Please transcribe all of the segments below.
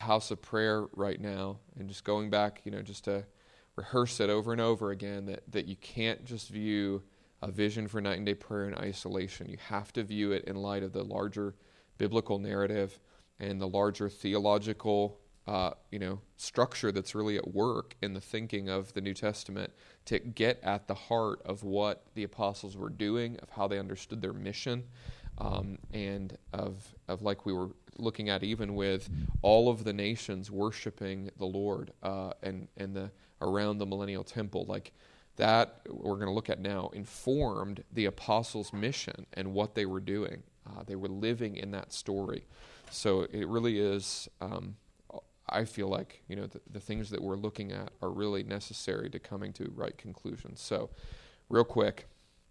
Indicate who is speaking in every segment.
Speaker 1: house of prayer right now, and just going back, just to rehearse it over and over again, that you can't just view a vision for night and day prayer in isolation. You have to view it in light of the larger biblical narrative and the larger theological structure that's really at work in the thinking of the New Testament to get at the heart of what the apostles were doing, of how they understood their mission, and of like we were looking at even with all of the nations worshiping the Lord and around the millennial temple, like that we're going to look at now informed the apostles' mission and what they were doing. They were living in that story. So it really is, I feel like, the things that we're looking at are really necessary to coming to right conclusions. So real quick,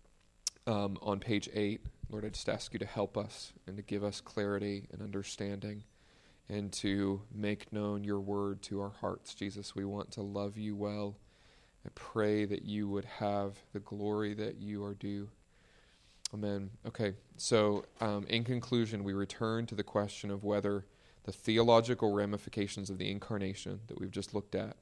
Speaker 1: on page 8, Lord, I just ask you to help us and to give us clarity and understanding and to make known your word to our hearts. Jesus, we want to love you well. I pray that you would have the glory that you are due. Amen. Okay, so in conclusion, we return to the question of whether the theological ramifications of the incarnation that we've just looked at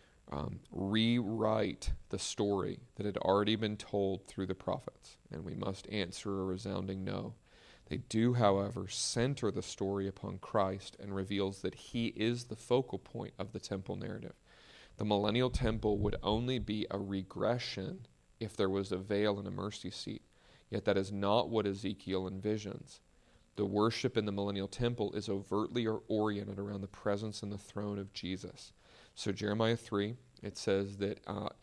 Speaker 1: rewrite the story that had already been told through the prophets, and we must answer a resounding no. They do, however, center the story upon Christ and reveals that he is the focal point of the temple narrative. The millennial temple would only be a regression if there was a veil and a mercy seat, yet that is not what Ezekiel envisions. The worship in the millennial temple is overtly oriented around the presence and the throne of Jesus. So Jeremiah 3, it says that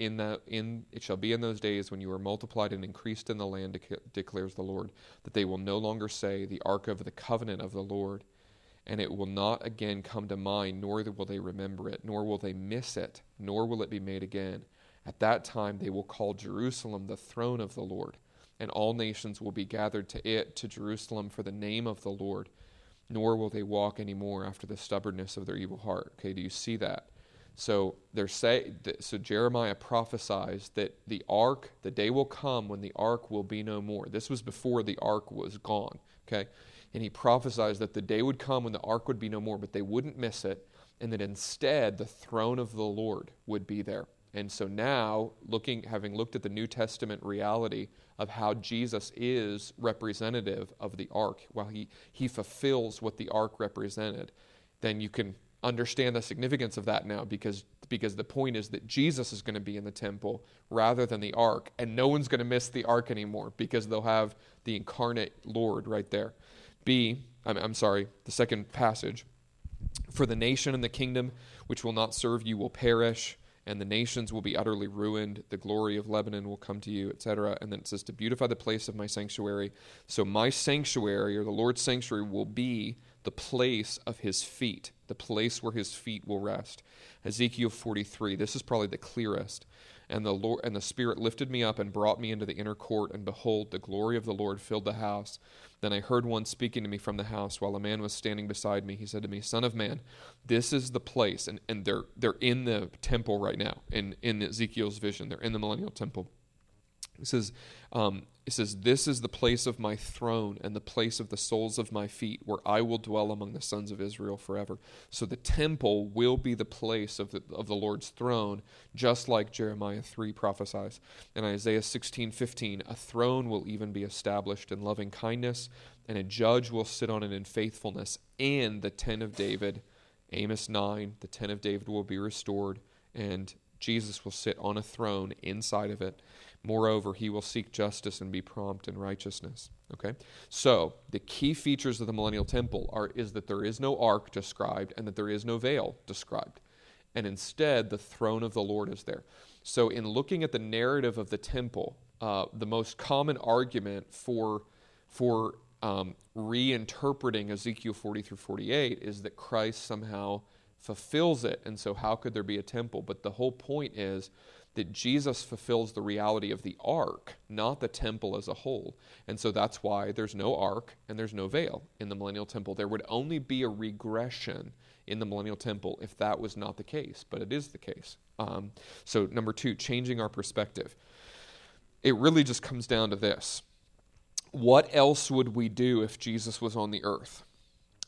Speaker 1: it shall be in those days when you are multiplied and increased in the land, declares the Lord, that they will no longer say, the ark of the covenant of the Lord, and it will not again come to mind, nor will they remember it, nor will they miss it, nor will it be made again. At that time they will call Jerusalem the throne of the Lord, and all nations will be gathered to Jerusalem for the name of the Lord, nor will they walk any more after the stubbornness of their evil heart. Okay, do you see that? So Jeremiah prophesies that the ark, the day will come when the ark will be no more. This was before the ark was gone, okay? And he prophesies that the day would come when the ark would be no more, but they wouldn't miss it, and that instead the throne of the Lord would be there. And so now, having looked at the New Testament reality of how Jesus is representative of the ark, while he fulfills what the ark represented, then you can understand the significance of that now, because the point is that Jesus is going to be in the temple rather than the ark, and no one's going to miss the ark anymore because they'll have the incarnate Lord right there. The second passage. For the nation and the kingdom which will not serve you will perish, and the nations will be utterly ruined. The glory of Lebanon will come to you, etc. And then it says, to beautify the place of my sanctuary. So my sanctuary, or the Lord's sanctuary, will be the place of his feet, the place where his feet will rest. Ezekiel 43, this is probably the clearest. And the Spirit lifted me up and brought me into the inner court, and behold, the glory of the Lord filled the house. Then I heard one speaking to me from the house, while a man was standing beside me. He said to me, Son of man, this is the place, and they're in the temple right now, in Ezekiel's vision. They're in the millennial temple. It says, this is the place of my throne and the place of the soles of my feet, where I will dwell among the sons of Israel forever. So the temple will be the place of the Lord's throne, just like Jeremiah 3 prophesies. And Isaiah 16:15, a throne will even be established in loving kindness, and a judge will sit on it in faithfulness. And the tent of David, Amos 9, the tent of David will be restored, and Jesus will sit on a throne inside of it. Moreover, he will seek justice and be prompt in righteousness. Okay? So, the key features of the millennial temple is that there is no ark described and that there is no veil described. And instead, the throne of the Lord is there. So, in looking at the narrative of the temple, the most common argument for reinterpreting Ezekiel 40 through 48 is that Christ somehow fulfills it, and so how could there be a temple? But the whole point is that Jesus fulfills the reality of the ark, not the temple as a whole. And so that's why there's no ark and there's no veil in the millennial temple. There would only be a regression in the millennial temple if that was not the case, but it is the case. So number 2, changing our perspective. It really just comes down to this. What else would we do if Jesus was on the earth?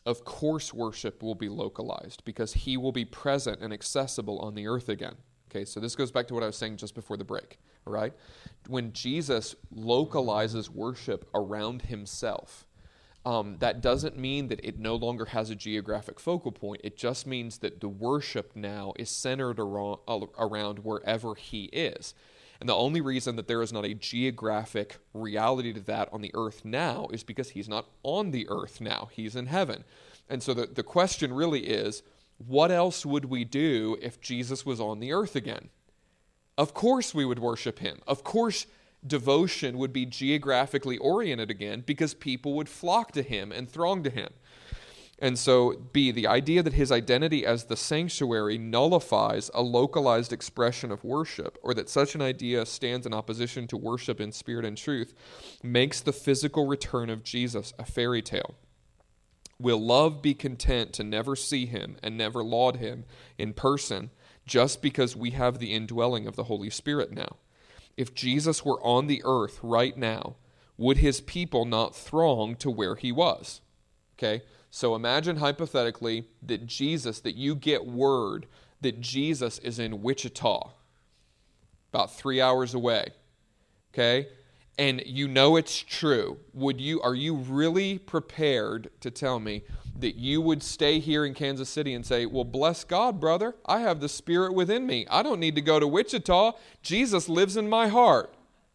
Speaker 1: of course worship will be localized because he will be present and accessible on the earth again. Okay, so this goes back to what I was saying just before the break, all right? When Jesus localizes worship around himself, that doesn't mean that it no longer has a geographic focal point. It just means that the worship now is centered around wherever he is. And the only reason that there is not a geographic reality to that on the earth now is because he's not on the earth now. He's in heaven. And so the question really is, what else would we do if Jesus was on the earth again? Of course we would worship him. Of course devotion would be geographically oriented again because people would flock to him and throng to him. And so, B, the idea that his identity as the sanctuary nullifies a localized expression of worship, or that such an idea stands in opposition to worship in spirit and truth, makes the physical return of Jesus a fairy tale. Will love be content to never see him and never laud him in person just because we have the indwelling of the Holy Spirit now? If Jesus were on the earth right now, would his people not throng to where he was? Okay? So imagine hypothetically that you get word that Jesus is in Wichita, about 3 hours away, okay? And you know it's true. Are you really prepared to tell me that you would stay here in Kansas City and say, well, bless God, brother, I have the Spirit within me. I don't need to go to Wichita. Jesus lives in my heart.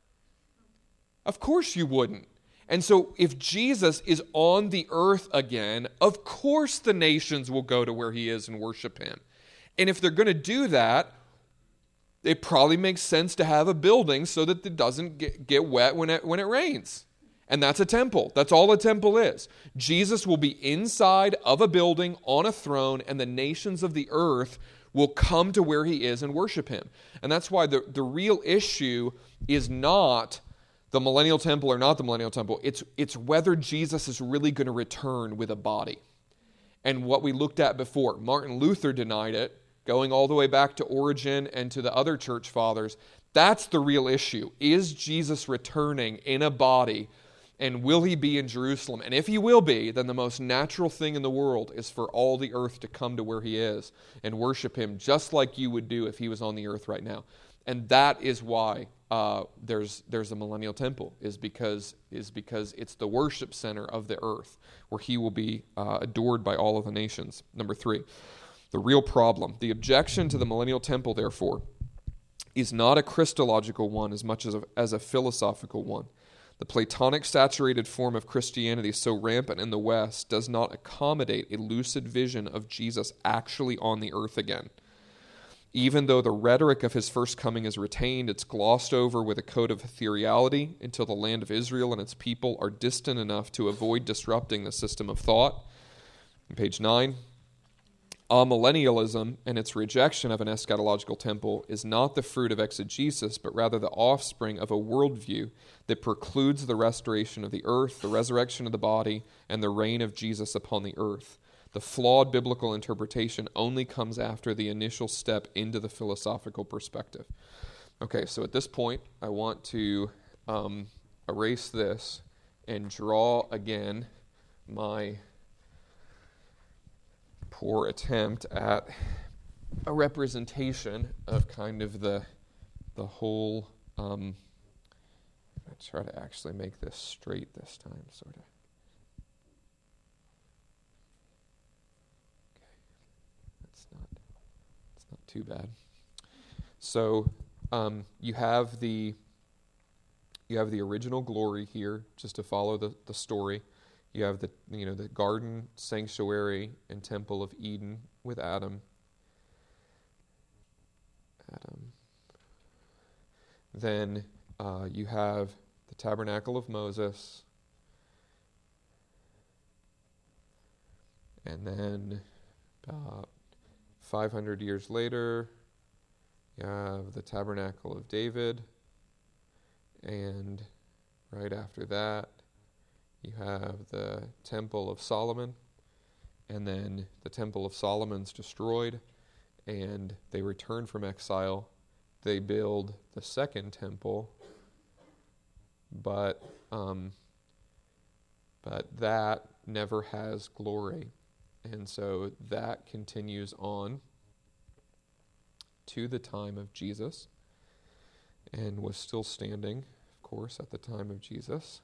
Speaker 1: Of course you wouldn't. And so if Jesus is on the earth again, of course the nations will go to where he is and worship him. And if they're going to do that, it probably makes sense to have a building so that it doesn't get wet when it rains. And that's a temple. That's all a temple is. Jesus will be inside of a building on a throne, and the nations of the earth will come to where he is and worship him. And that's why the real issue is not the millennial temple or not the millennial temple. It's whether Jesus is really going to return with a body. And what we looked at before, Martin Luther denied it, going all the way back to Origen and to the other church fathers. That's the real issue. Is Jesus returning in a body, and will he be in Jerusalem? And if he will be, then the most natural thing in the world is for all the earth to come to where he is and worship him just like you would do if he was on the earth right now. And that is why there's a millennial temple, is because it's the worship center of the earth where he will be adored by all of the nations. Number 3, the real problem. The objection to the millennial temple, therefore, is not a Christological one as much as a philosophical one. The Platonic saturated form of Christianity so rampant in the West does not accommodate a lucid vision of Jesus actually on the earth again. Even though the rhetoric of his first coming is retained, it's glossed over with a coat of ethereality until the land of Israel and its people are distant enough to avoid disrupting the system of thought. On page 9, amillennialism and its rejection of an eschatological temple is not the fruit of exegesis, but rather the offspring of a worldview that precludes the restoration of the earth, the resurrection of the body, and the reign of Jesus upon the earth. The flawed biblical interpretation only comes after the initial step into the philosophical perspective. Okay, so at this point, I want to erase this and draw again my poor attempt at a representation of kind of the whole. I'll try to actually make this straight this time, sort of. Too bad. So you have the original glory here, just to follow the story. You have the garden, sanctuary, and temple of Eden with Adam. Then you have the tabernacle of Moses, and then 500 years later, you have the tabernacle of David, and right after that, you have the temple of Solomon, and then the temple of Solomon's destroyed, and they return from exile. They build the second temple, but that never has glory. And so that continues on to the time of Jesus and was still standing, of course, at the time of Jesus.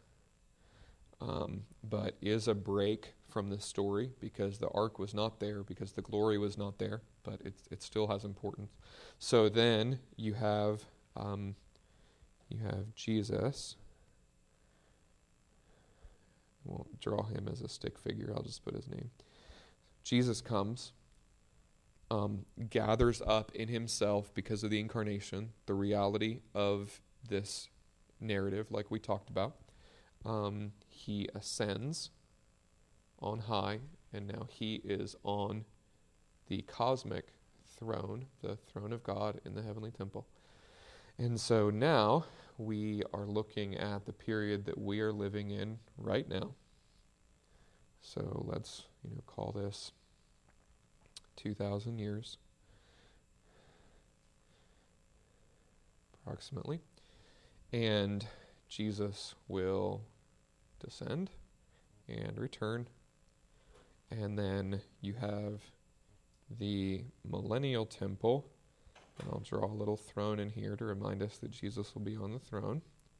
Speaker 1: But is a break from the story because the ark was not there, because the glory was not there, but it still has importance. So then you have Jesus. I won't draw him as a stick figure, I'll just put his name. Jesus comes, gathers up in himself, because of the incarnation, the reality of this narrative, like we talked about. He ascends on high, and now he is on the cosmic throne, the throne of God in the heavenly temple. And so now we are looking at the period that we are living in right now. So let's, call this 2,000 years, approximately. And Jesus will descend and return. And then you have the millennial temple. And I'll draw a little throne in here to remind us that Jesus will be on the throne.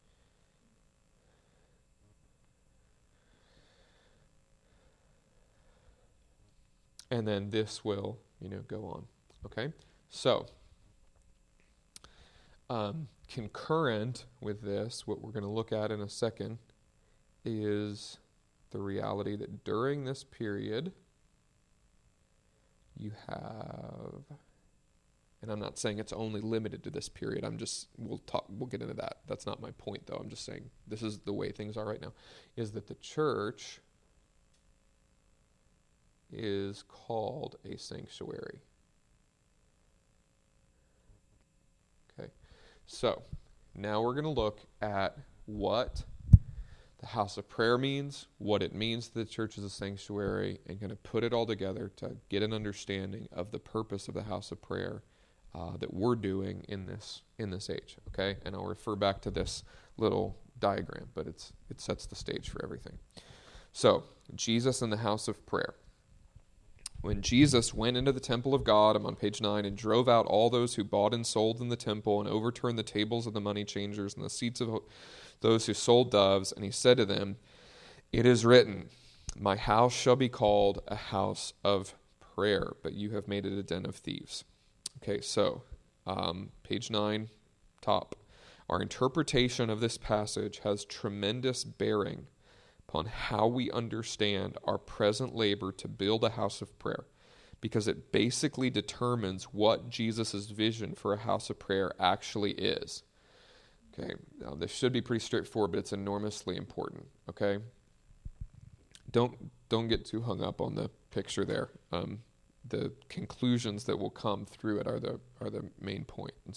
Speaker 1: And then this will, go on. Okay? So, concurrent with this, what we're going to look at in a second is the reality that during this period, you have, and I'm not saying it's only limited to this period. We'll get into that. That's not my point, though. I'm just saying this is the way things are right now, is that the church is called a sanctuary. Okay, so now we're going to look at what the house of prayer means, what it means that the church is a sanctuary, and going to put it all together to get an understanding of the purpose of the house of prayer that we're doing in this age. Okay, and I'll refer back to this little diagram, but it sets the stage for everything. So Jesus in the house of prayer. When Jesus went into the temple of God, I'm on page 9, and drove out all those who bought and sold in the temple, and overturned the tables of the money changers and the seats of those who sold doves, and he said to them, "It is written, my house shall be called a house of prayer, but you have made it a den of thieves." Okay, so page 9, top. Our interpretation of this passage has tremendous bearing upon how we understand our present labor to build a house of prayer, because it basically determines what Jesus' vision for a house of prayer actually is. Okay, now this should be pretty straightforward, but it's enormously important. Okay, don't get too hung up on the picture there. The conclusions that will come through it are the main point. And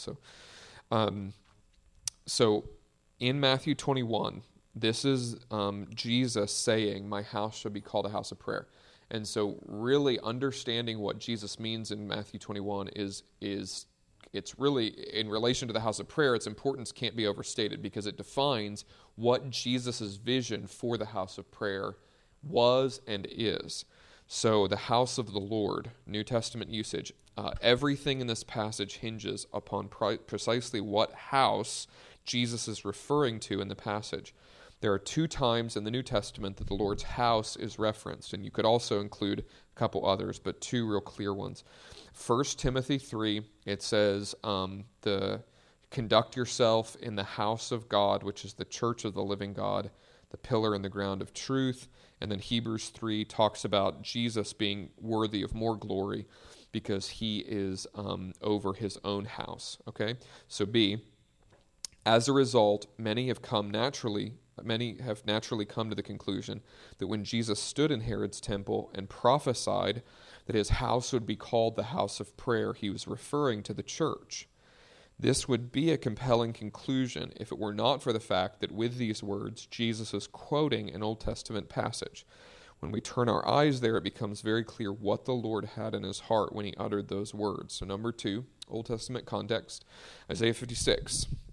Speaker 1: so in Matthew 21. This is Jesus saying, "My house shall be called a house of prayer." And so really understanding what Jesus means in Matthew 21 is it's really, in relation to the house of prayer, its importance can't be overstated, because it defines what Jesus' vision for the house of prayer was and is. So the house of the Lord, New Testament usage, everything in this passage hinges upon precisely what house Jesus is referring to in the passage. There are 2 times in the New Testament that the Lord's house is referenced, and you could also include a couple others, but 2 real clear ones. 1 Timothy 3, it says, conduct yourself in the house of God, which is the church of the living God, the pillar and the ground of truth. And then Hebrews 3 talks about Jesus being worthy of more glory because he is over his own house. Okay, so B, as a result, many have naturally come to the conclusion that when Jesus stood in Herod's temple and prophesied that his house would be called the house of prayer, he was referring to the church. This would be a compelling conclusion if it were not for the fact that with these words, Jesus is quoting an Old Testament passage. When we turn our eyes there, it becomes very clear what the Lord had in his heart when he uttered those words. So number 2, Old Testament context, Isaiah 56.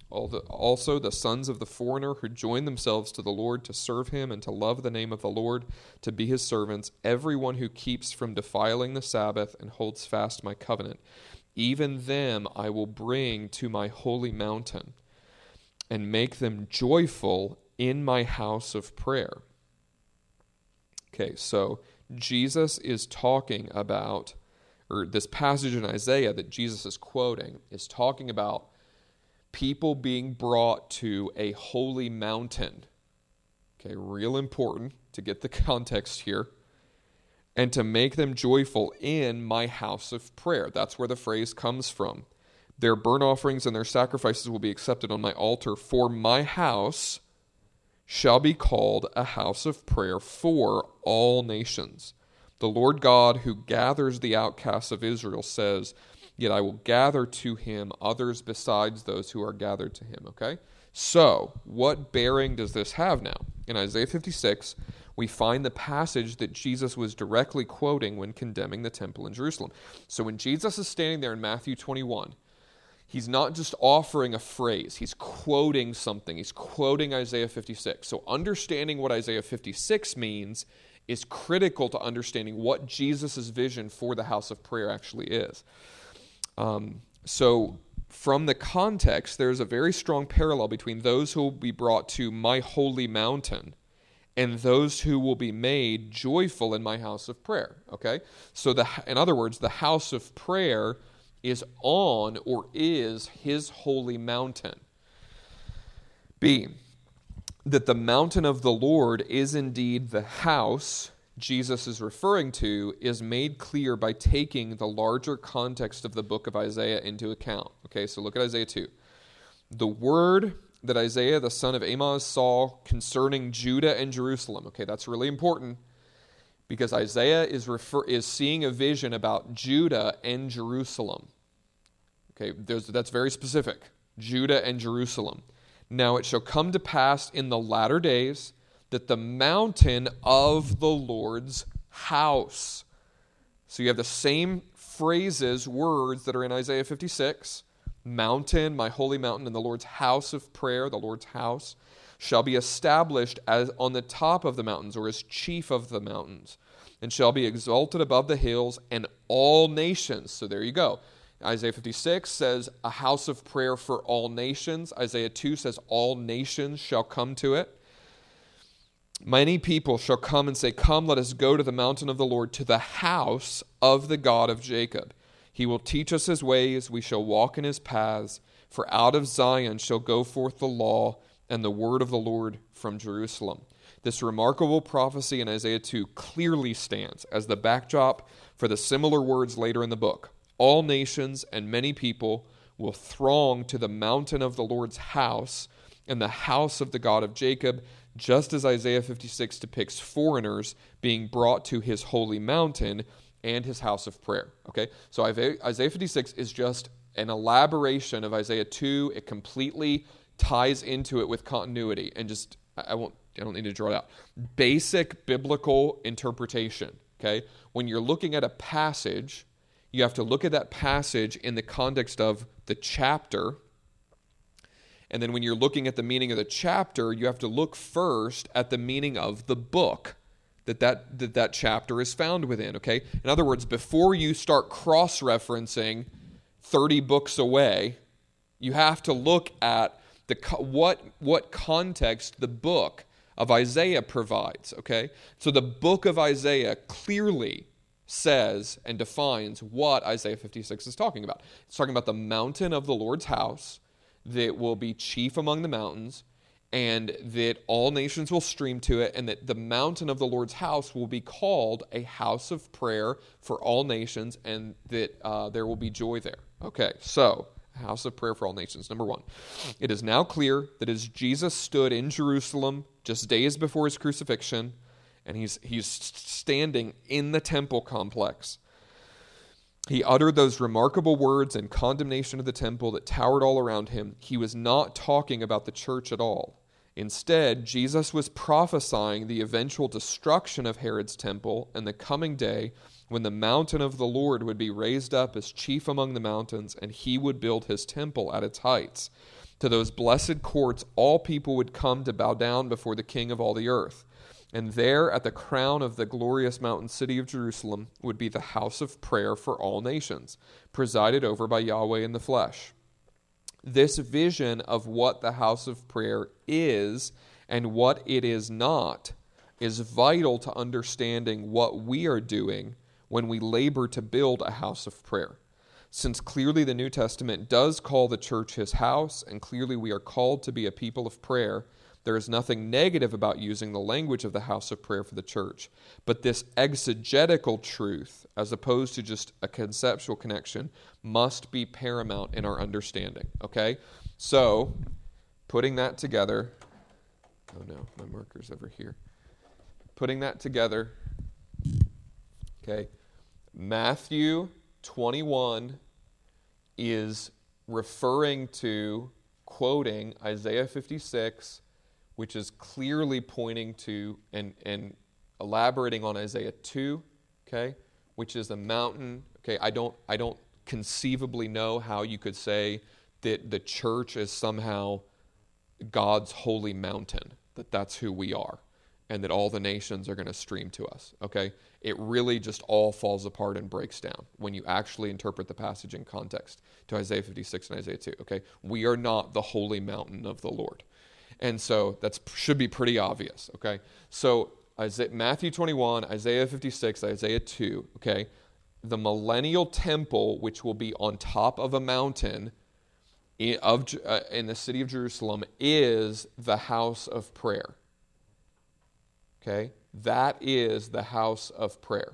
Speaker 1: Also the sons of the foreigner who join themselves to the Lord to serve him and to love the name of the Lord, to be his servants, everyone who keeps from defiling the Sabbath and holds fast my covenant, even them I will bring to my holy mountain and make them joyful in my house of prayer. Okay, so Jesus is talking about, or this passage in Isaiah that Jesus is quoting is talking about people being brought to a holy mountain. Okay, real important to get the context here. And to make them joyful in my house of prayer. That's where the phrase comes from. Their burnt offerings and their sacrifices will be accepted on my altar, for my house shall be called a house of prayer for all nations. The Lord God who gathers the outcasts of Israel says, yet I will gather to him others besides those who are gathered to him. Okay? So, what bearing does this have now? In Isaiah 56, we find the passage that Jesus was directly quoting when condemning the temple in Jerusalem. So when Jesus is standing there in Matthew 21, he's not just offering a phrase, he's quoting something. He's quoting Isaiah 56. So understanding what Isaiah 56 means is critical to understanding what Jesus' vision for the house of prayer actually is. So from the context, there's a very strong parallel between those who will be brought to my holy mountain and those who will be made joyful in my house of prayer. Okay? So in other words, the house of prayer is on or is his holy mountain. B, that the mountain of the Lord is indeed the house Jesus is referring to is made clear by taking the larger context of the book of Isaiah into account. Okay, so look at Isaiah 2. The word that Isaiah the son of Amoz saw concerning Judah and Jerusalem. Okay, that's really important because Isaiah is seeing a vision about Judah and Jerusalem. Okay, that's very specific. Judah and Jerusalem. Now it shall come to pass in the latter days that the mountain of the Lord's house. So you have the same phrases, words that are in Isaiah 56. Mountain, my holy mountain, and the Lord's house of prayer, the Lord's house, shall be established as on the top of the mountains, or as chief of the mountains, and shall be exalted above the hills, and all nations. So there you go. Isaiah 56 says a house of prayer for all nations. Isaiah 2 says all nations shall come to it. Many people shall come and say, come, let us go to the mountain of the Lord, to the house of the God of Jacob. He will teach us his ways, we shall walk in his paths. For out of Zion shall go forth the law and the word of the Lord from Jerusalem. This remarkable prophecy in Isaiah 2 clearly stands as the backdrop for the similar words later in the book. All nations and many people will throng to the mountain of the Lord's house and the house of the God of Jacob, just as Isaiah 56 depicts foreigners being brought to his holy mountain and his house of prayer. Okay, so Isaiah 56 is just an elaboration of Isaiah 2. It completely ties into it with continuity, and just I don't need to draw it out. Basic biblical interpretation. Okay, when you're looking at a passage, you have to look at that passage in the context of the chapter. And then when you're looking at the meaning of the chapter, you have to look first at the meaning of the book that chapter is found within, okay? In other words, before you start cross-referencing 30 books away, you have to look at what context the book of Isaiah provides, okay? So the book of Isaiah clearly says and defines what Isaiah 56 is talking about. It's talking about the mountain of the Lord's house that will be chief among the mountains, and that all nations will stream to it, and that the mountain of the Lord's house will be called a house of prayer for all nations, and that there will be joy there. Okay, so, a house of prayer for all nations. Number one, it is now clear that as Jesus stood in Jerusalem just days before his crucifixion, and he's standing in the temple complex, he uttered those remarkable words in condemnation of the temple that towered all around him. He was not talking about the church at all. Instead, Jesus was prophesying the eventual destruction of Herod's temple and the coming day when the mountain of the Lord would be raised up as chief among the mountains, and he would build his temple at its heights. To those blessed courts, all people would come to bow down before the King of all the earth. And there, at the crown of the glorious mountain city of Jerusalem, would be the house of prayer for all nations, presided over by Yahweh in the flesh. This vision of what the house of prayer is and what it is not is vital to understanding what we are doing when we labor to build a house of prayer. Since clearly the New Testament does call the church his house, and clearly we are called to be a people of prayer, there is nothing negative about using the language of the house of prayer for the church. But this exegetical truth, as opposed to just a conceptual connection, must be paramount in our understanding. Okay? So, putting that together... Oh no, my marker's over here. Putting that together... Okay, Matthew 21 is referring to, quoting Isaiah 56, which is clearly pointing to and elaborating on Isaiah 2, okay, which is a mountain. Okay, I don't conceivably know how you could say that the church is somehow God's holy mountain, that that's who we are, and that all the nations are going to stream to us, okay? It really just all falls apart and breaks down when you actually interpret the passage in context to Isaiah 56 and Isaiah 2, okay? We are not the holy mountain of the Lord. And so that should be pretty obvious, okay? So Matthew 21, Isaiah 56, Isaiah 2, okay? The millennial temple, which will be on top of a mountain in the city of Jerusalem, is the house of prayer. Okay? That is the house of prayer.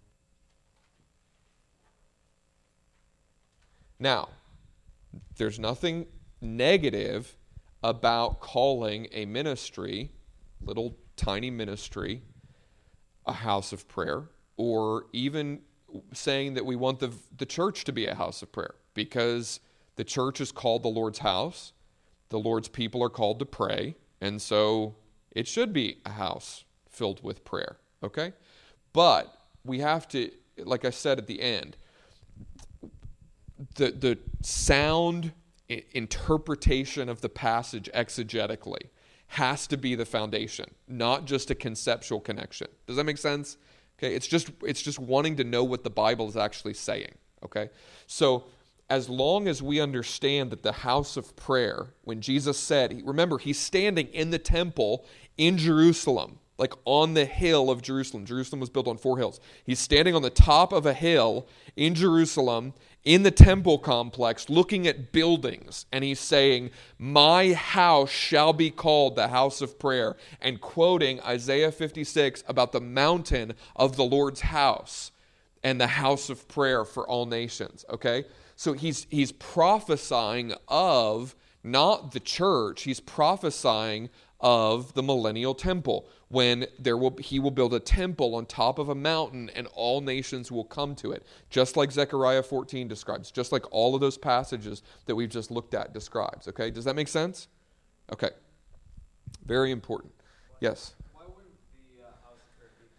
Speaker 1: Now, there's nothing negative about calling a ministry, little tiny ministry, a house of prayer, or even saying that we want the church to be a house of prayer, because the church is called the Lord's house. The Lord's people are called to pray, and so it should be a house filled with prayer, okay? But we have to, like I said at the end, the sound interpretation of the passage exegetically has to be the foundation, not just a conceptual connection. Does that make sense? Okay, it's just wanting to know what the Bible is actually saying, okay? So as long as we understand that the house of prayer, when Jesus said, remember, he's standing in the temple in Jerusalem, like on the hill of Jerusalem. Jerusalem was built on 4 hills. He's standing on the top of a hill in Jerusalem, in the temple complex, looking at buildings, and he's saying, my house shall be called the house of prayer, and quoting Isaiah 56 about the mountain of the Lord's house and the house of prayer for all nations, okay? So he's prophesying of not the church, he's prophesying of the millennial temple, when he will build a temple on top of a mountain and all nations will come to it, just like Zechariah 14 describes, just like all of those passages that we've just looked at describes. Okay, does that make sense? Okay, very important. Yes?
Speaker 2: Why wouldn't the house of prayer be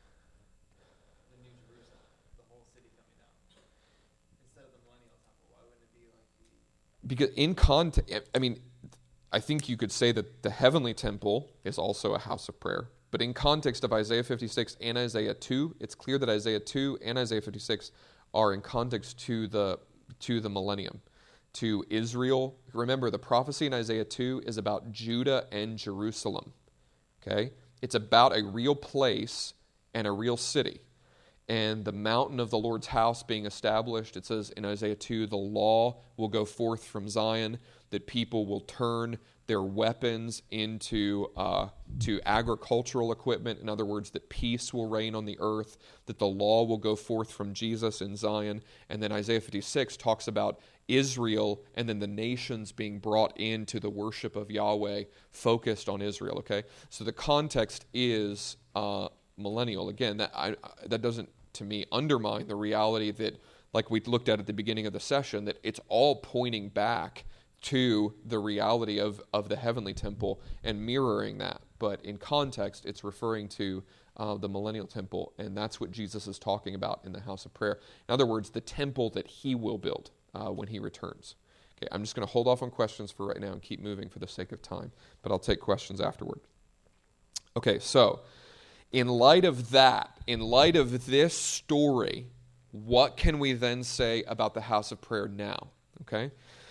Speaker 2: the New Jerusalem, the whole city coming down, instead of the millennial temple? Why wouldn't it be like the...
Speaker 1: Because in context, I think you could say that the heavenly temple is also a house of prayer. But in context of Isaiah 56 and Isaiah 2, it's clear that Isaiah 2 and Isaiah 56 are in context to the millennium, to Israel. Remember, the prophecy in Isaiah 2 is about Judah and Jerusalem. Okay? It's about a real place and a real city. And the mountain of the Lord's house being established, it says in Isaiah 2, the law will go forth from Zion, that people will turn their weapons into to agricultural equipment. In other words, that peace will reign on the earth, that the law will go forth from Jesus in Zion. And then Isaiah 56 talks about Israel and then the nations being brought into the worship of Yahweh, focused on Israel, okay? So the context is millennial. Again, that doesn't, to me, undermine the reality that, like we looked at the beginning of the session, that it's all pointing back to the reality of the heavenly temple and mirroring that. But in context, it's referring to the millennial temple, and that's what Jesus is talking about in the house of prayer. In other words, the temple that he will build when he returns. Okay, I'm just going to hold off on questions for right now and keep moving for the sake of time, but I'll take questions afterward. Okay, so in light of that, in light of this story, what can we then say about the house of prayer now? Okay,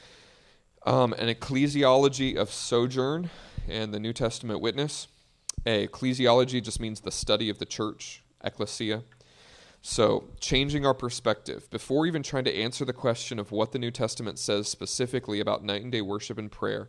Speaker 1: an ecclesiology of sojourn and the New Testament witness. Ecclesiology just means the study of the church, ecclesia. So, changing our perspective. Before even trying to answer the question of what the New Testament says specifically about night and day worship and prayer,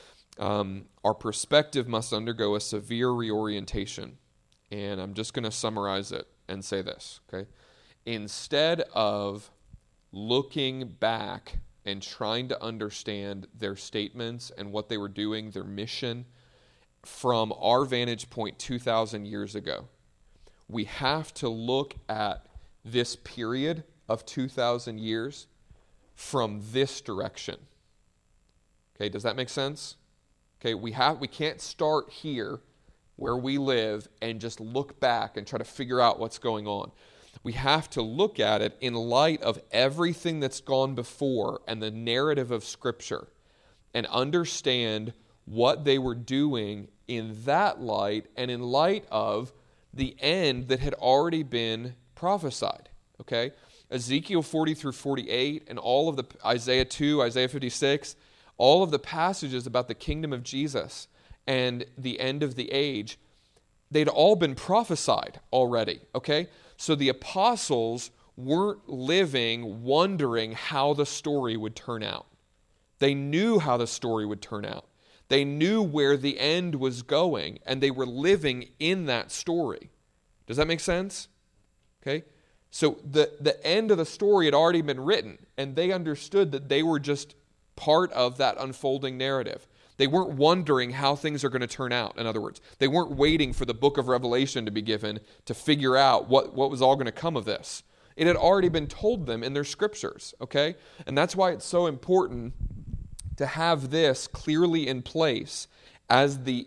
Speaker 1: our perspective must undergo a severe reorientation. And I'm just going to summarize it and say this, okay? Instead of looking back and trying to understand their statements and what they were doing, their mission, from our vantage point 2,000 years ago, we have to look at this period of 2,000 years from this direction. Okay, does that make sense? Okay, we can't start here where we live and just look back and try to figure out what's going on. We have to look at it in light of everything that's gone before and the narrative of Scripture and understand what they were doing in that light and in light of the end that had already been prophesied. Okay? Ezekiel 40 through 48 and all of the Isaiah 2, Isaiah 56, all of the passages about the kingdom of Jesus and the end of the age, they'd all been prophesied already. Okay? So the apostles weren't living wondering how the story would turn out. They knew how the story would turn out. They knew where the end was going, and they were living in that story. Does that make sense? Okay? So the end of the story had already been written, and they understood that they were just part of that unfolding narrative. They weren't wondering how things are going to turn out, in other words. They weren't waiting for the book of Revelation to be given to figure out what was all going to come of this. It had already been told them in their scriptures, okay? And that's why it's so important to have this clearly in place as the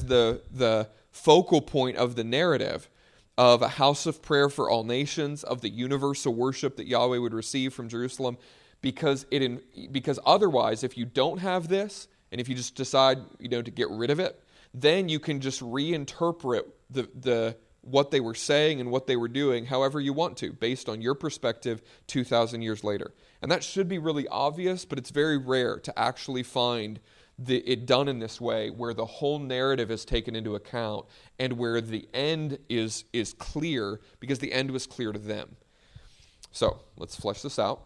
Speaker 1: focal point of the narrative of a house of prayer for all nations, of the universal worship that Yahweh would receive from Jerusalem, because otherwise, if you don't have this, and if you just decide to get rid of it, then you can just reinterpret what they were saying and what they were doing however you want to, based on your perspective 2,000 years later. And that should be really obvious, but it's very rare to actually find it done in this way, where the whole narrative is taken into account and where the end is clear, because the end was clear to them. So, let's flesh this out.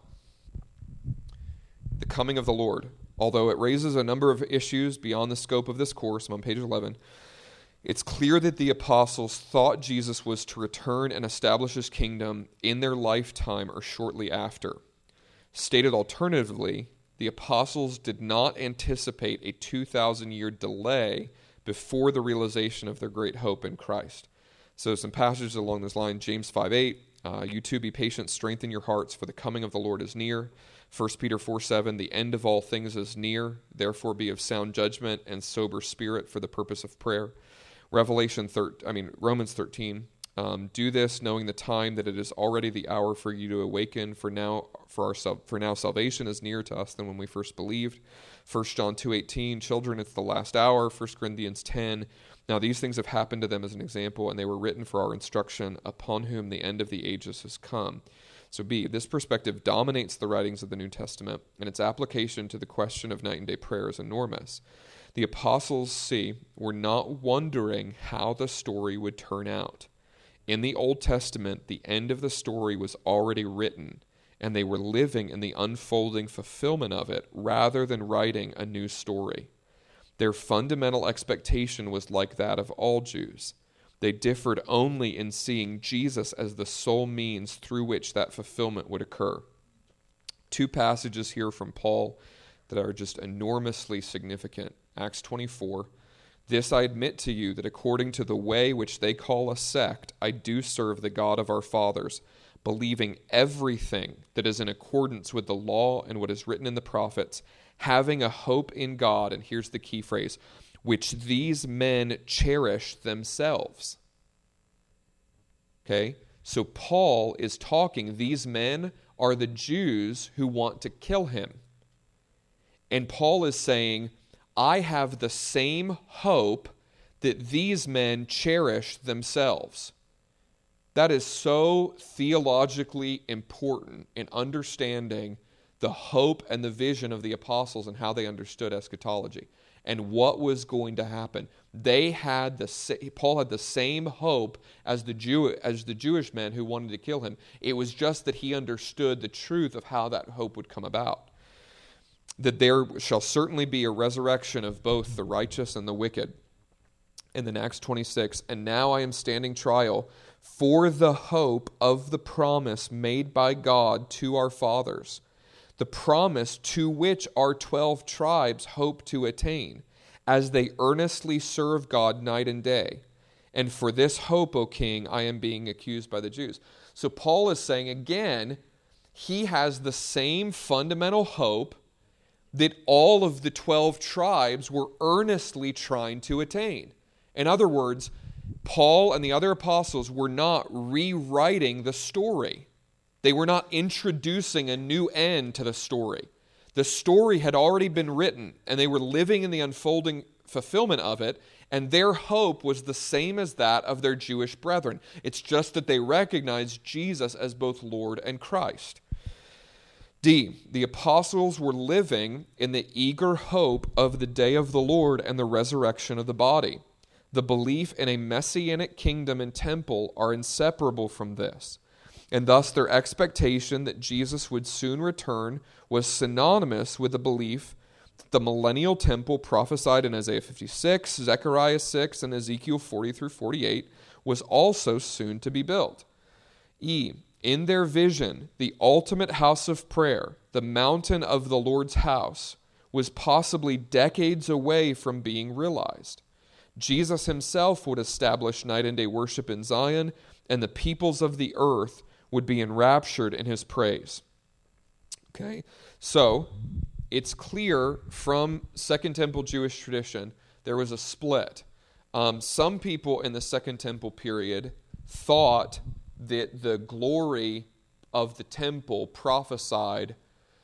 Speaker 1: The coming of the Lord. Although it raises a number of issues beyond the scope of this course, I'm on page 11, it's clear that the apostles thought Jesus was to return and establish his kingdom in their lifetime or shortly after. Stated alternatively, the apostles did not anticipate a 2,000-year delay before the realization of their great hope in Christ. So some passages along this line, James 5:8, you too be patient, strengthen your hearts, for the coming of the Lord is near. 1 Peter 4:7, the end of all things is near, therefore be of sound judgment and sober spirit for the purpose of prayer. Romans 13, do this knowing the time that it is already the hour for you to awaken, for now salvation is nearer to us than when we first believed. 1 John 2:18, children, it's the last hour. 1 Corinthians 10, now these things have happened to them as an example, and they were written for our instruction, upon whom the end of the ages has come. So B, this perspective dominates the writings of the New Testament, and its application to the question of night and day prayer is enormous. The apostles, C, were not wondering how the story would turn out. In the Old Testament, the end of the story was already written, and they were living in the unfolding fulfillment of it rather than writing a new story. Their fundamental expectation was like that of all Jews. They differed only in seeing Jesus as the sole means through which that fulfillment would occur. Two passages here from Paul that are just enormously significant. Acts 24, this I admit to you, that according to the way which they call a sect, I do serve the God of our fathers, believing everything that is in accordance with the law and what is written in the prophets, having a hope in God, and here's the key phrase, which these men cherish themselves. Okay? So Paul is talking, these men are the Jews who want to kill him. And Paul is saying, I have the same hope that these men cherish themselves. That is so theologically important in understanding the hope and the vision of the apostles and how they understood eschatology and what was going to happen. Paul had the same hope as the Jewish men who wanted to kill him. It was just that he understood the truth of how that hope would come about. That there shall certainly be a resurrection of both the righteous and the wicked. And then Acts 26, and now I am standing trial for the hope of the promise made by God to our fathers, the promise to which our 12 tribes hope to attain, as they earnestly serve God night and day. And for this hope, O king, I am being accused by the Jews. So Paul is saying again, he has the same fundamental hope that all of the 12 tribes were earnestly trying to attain. In other words, Paul and the other apostles were not rewriting the story. They were not introducing a new end to the story. The story had already been written, and they were living in the unfolding fulfillment of it, and their hope was the same as that of their Jewish brethren. It's just that they recognized Jesus as both Lord and Christ. D, the apostles were living in the eager hope of the day of the Lord and the resurrection of the body. The belief in a messianic kingdom and temple are inseparable from this, and thus their expectation that Jesus would soon return was synonymous with the belief that the millennial temple prophesied in Isaiah 56, Zechariah 6, and Ezekiel 40 through 48 was also soon to be built. E, in their vision, the ultimate house of prayer, the mountain of the Lord's house, was possibly decades away from being realized. Jesus himself would establish night and day worship in Zion, and the peoples of the earth would be enraptured in his praise. Okay, so it's clear from Second Temple Jewish tradition there was a split. Some people in the Second Temple period thought that the glory of the temple prophesied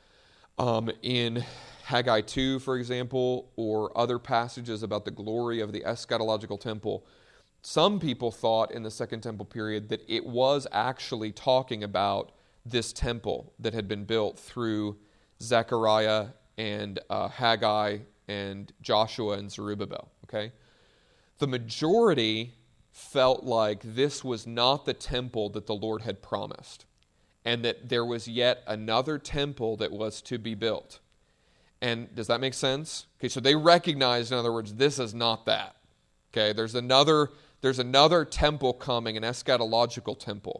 Speaker 1: in Haggai 2, for example, or other passages about the glory of the eschatological temple. Some people thought in the Second Temple period that it was actually talking about this temple that had been built through Zechariah and Haggai and Joshua and Zerubbabel. Okay, the majority felt like this was not the temple that the Lord had promised, and that there was yet another temple that was to be built. And does that make sense? Okay, so they recognized, in other words, this is not that. Okay, there's another temple coming, an eschatological temple.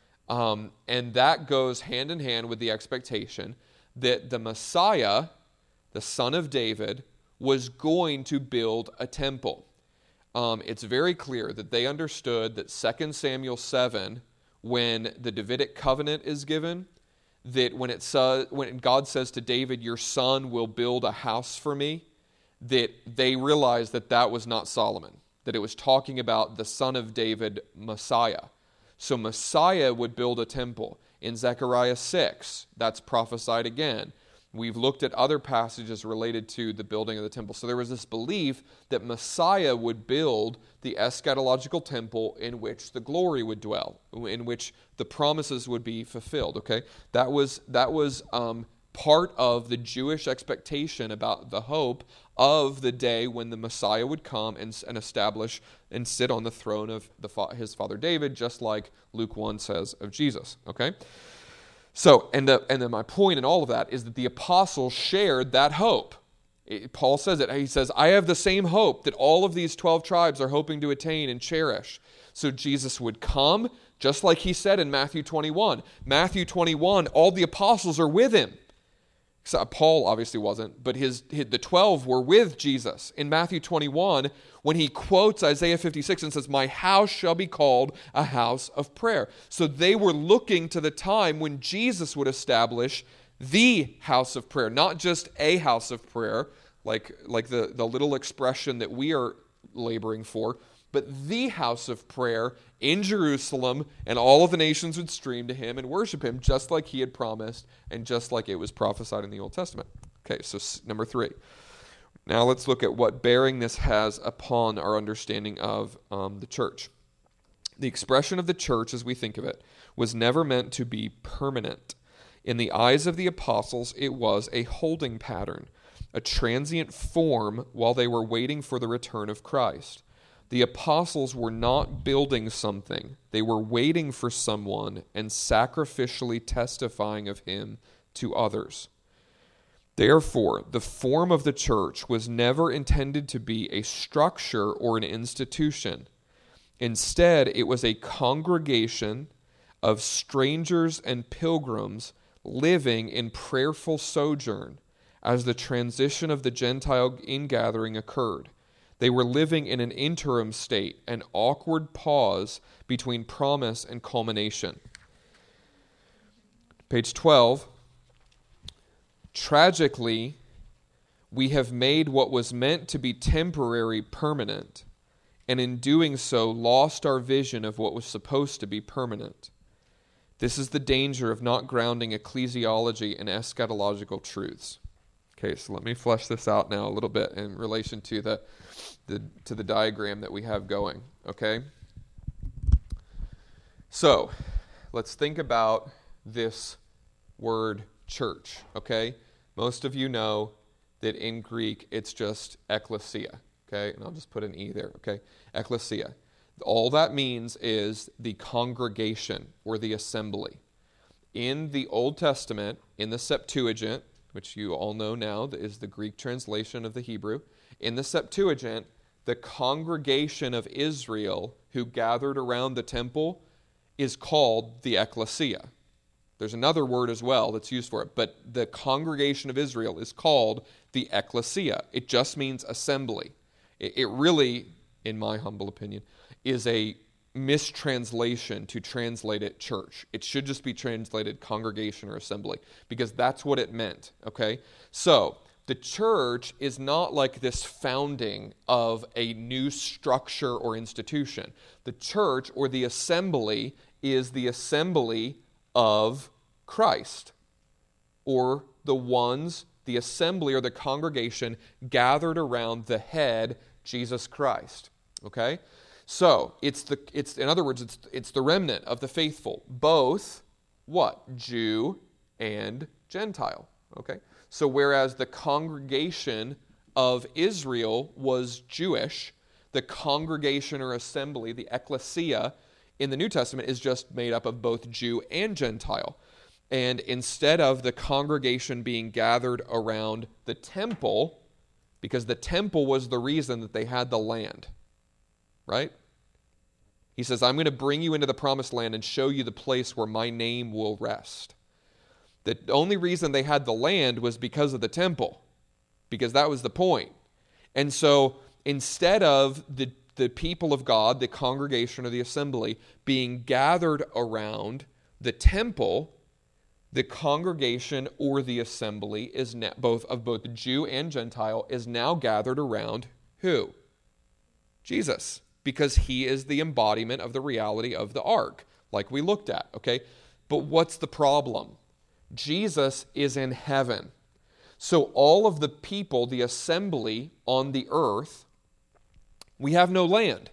Speaker 1: And that goes hand in hand with the expectation that the Messiah, the son of David, was going to build a temple. It's very clear that they understood that 2 Samuel 7, when the Davidic covenant is given, that when God says to David, your son will build a house for me, that they realized that that was not Solomon, that it was talking about the son of David, Messiah. So Messiah would build a temple. In Zechariah 6, that's prophesied again. We've looked at other passages related to the building of the temple. So there was this belief that Messiah would build the eschatological temple in which the glory would dwell, in which the promises would be fulfilled. Okay, that was part of the Jewish expectation about the hope of the day when the Messiah would come and establish and sit on the throne of his father David, just like Luke 1 says of Jesus. Okay. So, and then my point in all of that is that the apostles shared that hope. Paul says it. He says, I have the same hope that all of these 12 tribes are hoping to attain and cherish. So Jesus would come, just like he said in Matthew 21. Matthew 21, all the apostles are with him. So Paul obviously wasn't, but the 12 were with Jesus. In Matthew 21, when he quotes Isaiah 56 and says, my house shall be called a house of prayer. So they were looking to the time when Jesus would establish the house of prayer, not just a house of prayer, like the little expression that we are laboring for, but the house of prayer in Jerusalem, and all of the nations would stream to him and worship him just like he had promised and just like it was prophesied in the Old Testament. Okay, so number 3. Now let's look at what bearing this has upon our understanding of the church. The expression of the church, as we think of it, was never meant to be permanent. In the eyes of the apostles, it was a holding pattern, a transient form while they were waiting for the return of Christ. The apostles were not building something. They were waiting for someone and sacrificially testifying of him to others. Therefore, the form of the church was never intended to be a structure or an institution. Instead, it was a congregation of strangers and pilgrims living in prayerful sojourn as the transition of the Gentile ingathering occurred. They were living in an interim state, an awkward pause between promise and culmination. Page 12. Tragically, we have made what was meant to be temporary permanent, and in doing so lost our vision of what was supposed to be permanent. This is the danger of not grounding ecclesiology in eschatological truths. Okay, so let me flesh this out now a little bit in relation to the diagram that we have going, okay? So, let's think about this word church, okay? Most of you know that in Greek it's just ekklesia, okay? And I'll just put an E there, okay? Ekklesia. All that means is the congregation or the assembly. In the Old Testament, in the Septuagint, which you all know now is the Greek translation of the Hebrew, in the Septuagint, the congregation of Israel who gathered around the temple is called the ekklesia. There's another word as well that's used for it, but the congregation of Israel is called the ekklesia. It just means assembly. It really, in my humble opinion, is a mistranslation to translate it church. It should just be translated congregation or assembly because that's what it meant, okay? So, the church is not like this founding of a new structure or institution. The church or the assembly is the assembly of Christ, or the assembly or the congregation gathered around the head, Jesus Christ. Okay? So, it's in other words, it's the remnant of the faithful, both what? Jew and Gentile. Okay? So whereas the congregation of Israel was Jewish, the congregation or assembly, the ekklesia, in the New Testament is just made up of both Jew and Gentile. And instead of the congregation being gathered around the temple, because the temple was the reason that they had the land, right? He says, I'm going to bring you into the promised land and show you the place where my name will rest. The only reason they had the land was because of the temple, because that was the point. And so instead of the people of God, the congregation or the assembly, being gathered around the temple, the congregation or the assembly is both Jew and Gentile is now gathered around who? Jesus, because he is the embodiment of the reality of the ark, like we looked at, okay? But what's the problem? Jesus is in heaven. So all of the people, the assembly on the earth, we have no land.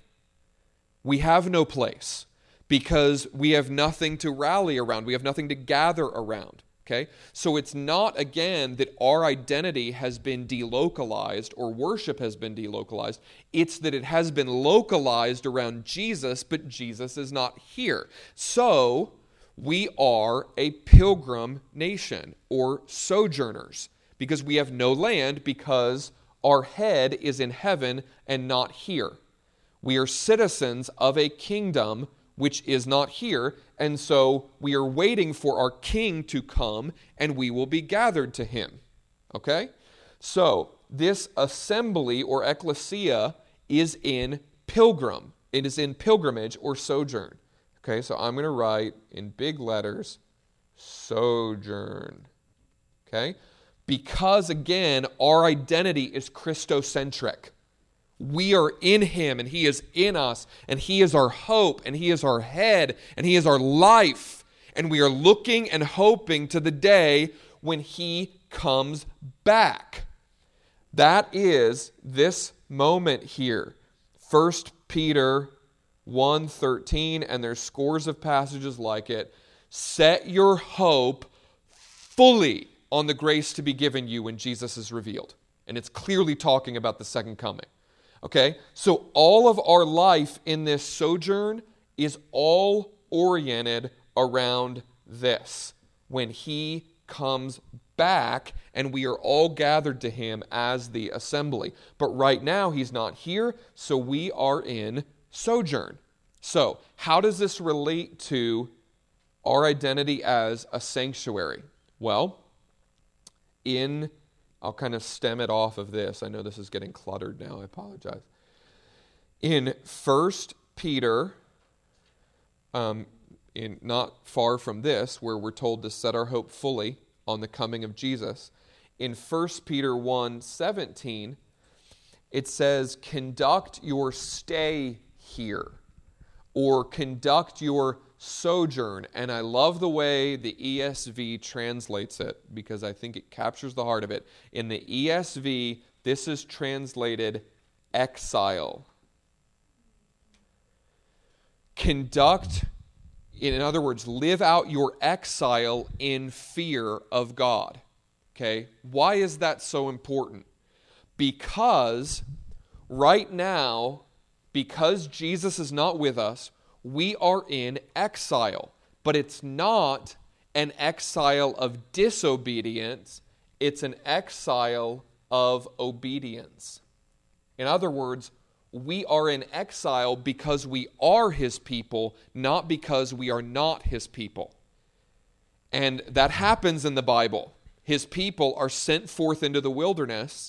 Speaker 1: We have no place because we have nothing to rally around. We have nothing to gather around. Okay? So it's not, again, that our identity has been delocalized or worship has been delocalized. It's that it has been localized around Jesus, but Jesus is not here. So we are a pilgrim nation or sojourners because we have no land because our head is in heaven and not here. We are citizens of a kingdom which is not here, and so we are waiting for our king to come and we will be gathered to him. Okay? So this assembly or ekklesia is in pilgrim. It is in pilgrimage or sojourn. Okay, so I'm going to write in big letters, sojourn. Okay? Because, again, our identity is Christocentric. We are in him, and he is in us, and he is our hope, and he is our head, and he is our life. And we are looking and hoping to the day when he comes back. That is this moment here. 1 Peter 1:13, and there's scores of passages like it. Set your hope fully on the grace to be given you when Jesus is revealed. And it's clearly talking about the second coming. Okay? So all of our life in this sojourn is all oriented around this. When he comes back and we are all gathered to him as the assembly. But right now he's not here, so we are in sojourn. So how does this relate to our identity as a sanctuary? Well, I'll kind of stem it off of this. I know this is getting cluttered now. I apologize. In 1 Peter, not far from this, where we're told to set our hope fully on the coming of Jesus, in 1 Peter 1:17, it says, conduct your stay here, or conduct your sojourn. And I love the way the ESV translates it, because I think it captures the heart of it. In the ESV, this is translated exile. Conduct, in other words, live out your exile in fear of God. Okay? Why is that so important? Because right now, because Jesus is not with us, we are in exile. But it's not an exile of disobedience, it's an exile of obedience. In other words, we are in exile because we are his people, not because we are not his people. And that happens in the Bible. His people are sent forth into the wilderness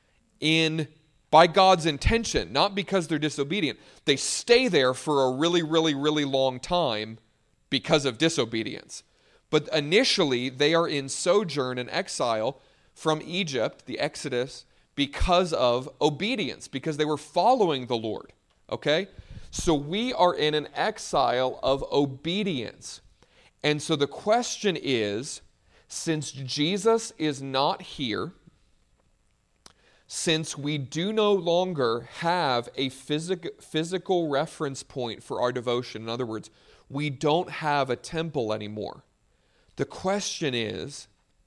Speaker 1: by God's intention, not because they're disobedient. They stay there for a really, really, really long time because of disobedience. But initially, they are in sojourn and exile from Egypt, the Exodus, because of obedience, because they were following the Lord. Okay? So we are in an exile of obedience. And so the question is, since Jesus is not here, since we do no longer have a physical reference point for our devotion, in other words, we don't have a temple anymore, the question is,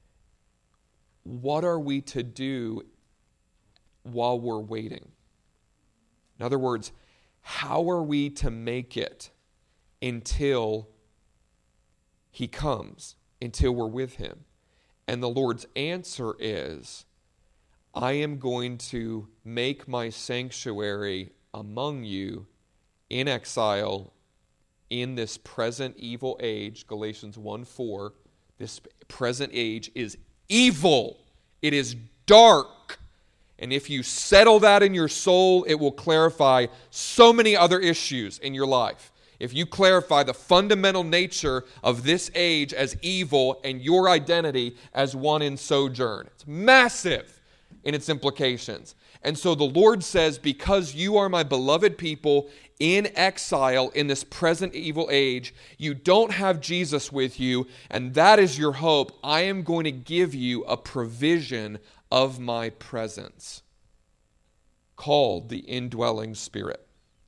Speaker 1: what are we to do while we're waiting? In other words, how are we to make it until he comes, until we're with him? And the Lord's answer is, I am going to make my sanctuary among you in exile in this present evil age. Galatians 1:4. This present age is evil. It is dark. And if you settle that in your soul, it will clarify so many other issues in your life. If you clarify the fundamental nature of this age as evil and your identity as one in sojourn, it's massive in its implications. And so the Lord says, because you are my beloved people in exile in this present evil age, you don't have Jesus with you, and that is your hope. I am going to give you a provision of my presence, called the indwelling Spirit.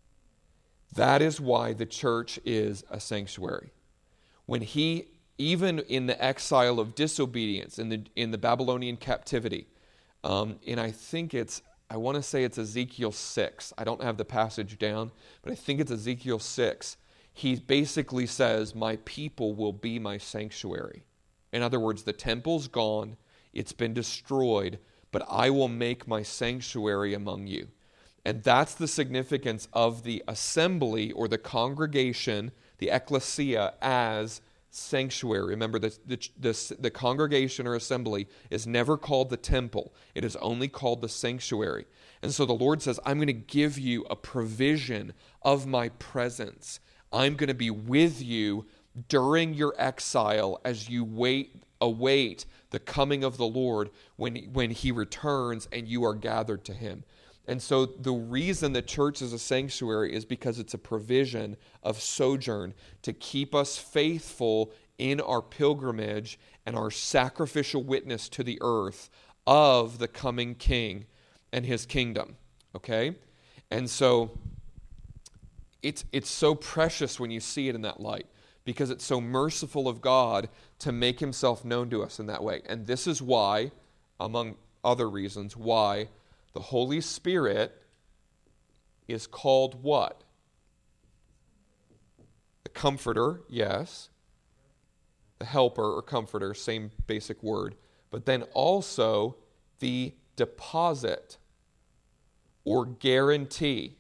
Speaker 1: That is why the church is a sanctuary. When he, even in the exile of disobedience, in the Babylonian captivity, and I want to say it's Ezekiel 6. I don't have the passage down, but I think it's Ezekiel 6. He basically says, my people will be my sanctuary. In other words, the temple's gone, it's been destroyed, but I will make my sanctuary among you. And that's the significance of the assembly or the congregation, the ecclesia, as sanctuary. Remember, the congregation or assembly is never called the temple. It is only called the sanctuary. And so the Lord says, I'm going to give you a provision of my presence. I'm going to be with you during your exile as you await the coming of the Lord when he returns and you are gathered to him. And so the reason the church is a sanctuary is because it's a provision of sojourn to keep us faithful in our pilgrimage and our sacrificial witness to the earth of the coming King and his kingdom. Okay? And so it's so precious when you see it in that light, because it's so merciful of God to make himself known to us in that way. And this is why, among other reasons, why the Holy Spirit is called what? The Comforter, yes. The Helper or Comforter, same basic word. But then also the deposit or guarantee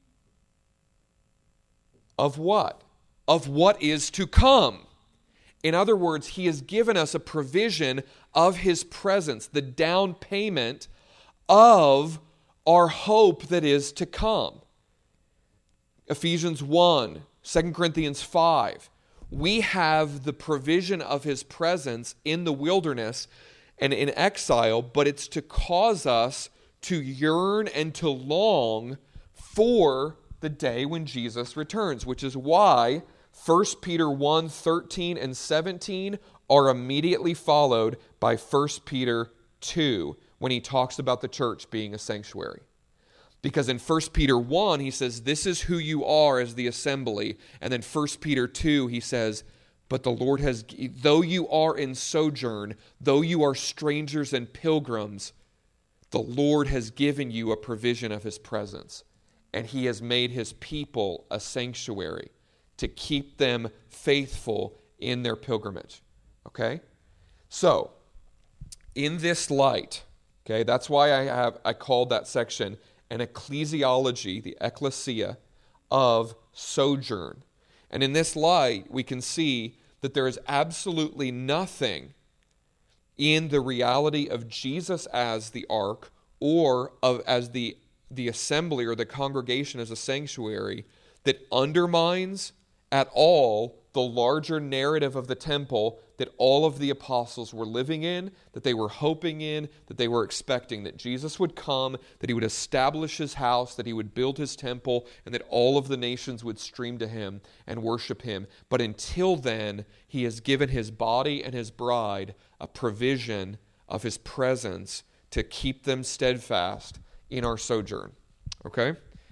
Speaker 1: of what? Of what is to come. In other words, he has given us a provision of his presence, the down payment of our hope that is to come. Ephesians 1, 2 Corinthians 5. We have the provision of his presence in the wilderness and in exile, but it's to cause us to yearn and to long for the day when Jesus returns, which is why 1 Peter 1, 13 and 17 are immediately followed by 1 Peter 2 when he talks about the church being a sanctuary. Because in 1 Peter 1, he says, this is who you are as the assembly. And then 1 Peter 2, he says, but the Lord has, though you are in sojourn, though you are strangers and pilgrims, the Lord has given you a provision of his presence. And he has made his people a sanctuary to keep them faithful in their pilgrimage. Okay? So, in this light, okay, that's why I called that section an ecclesiology, the ecclesia of sojourn. And in this light, we can see that there is absolutely nothing in the reality of Jesus as the ark or as the assembly or the congregation as a sanctuary that undermines at all the larger narrative of the temple that all of the apostles were living in, that they were hoping in, that they were expecting, that Jesus would come, that he would establish his house, that he would build his temple, and that all of the nations would stream to him and worship him. But until then, he has given his body and his bride a provision of his presence to keep them steadfast in our sojourn. Okay?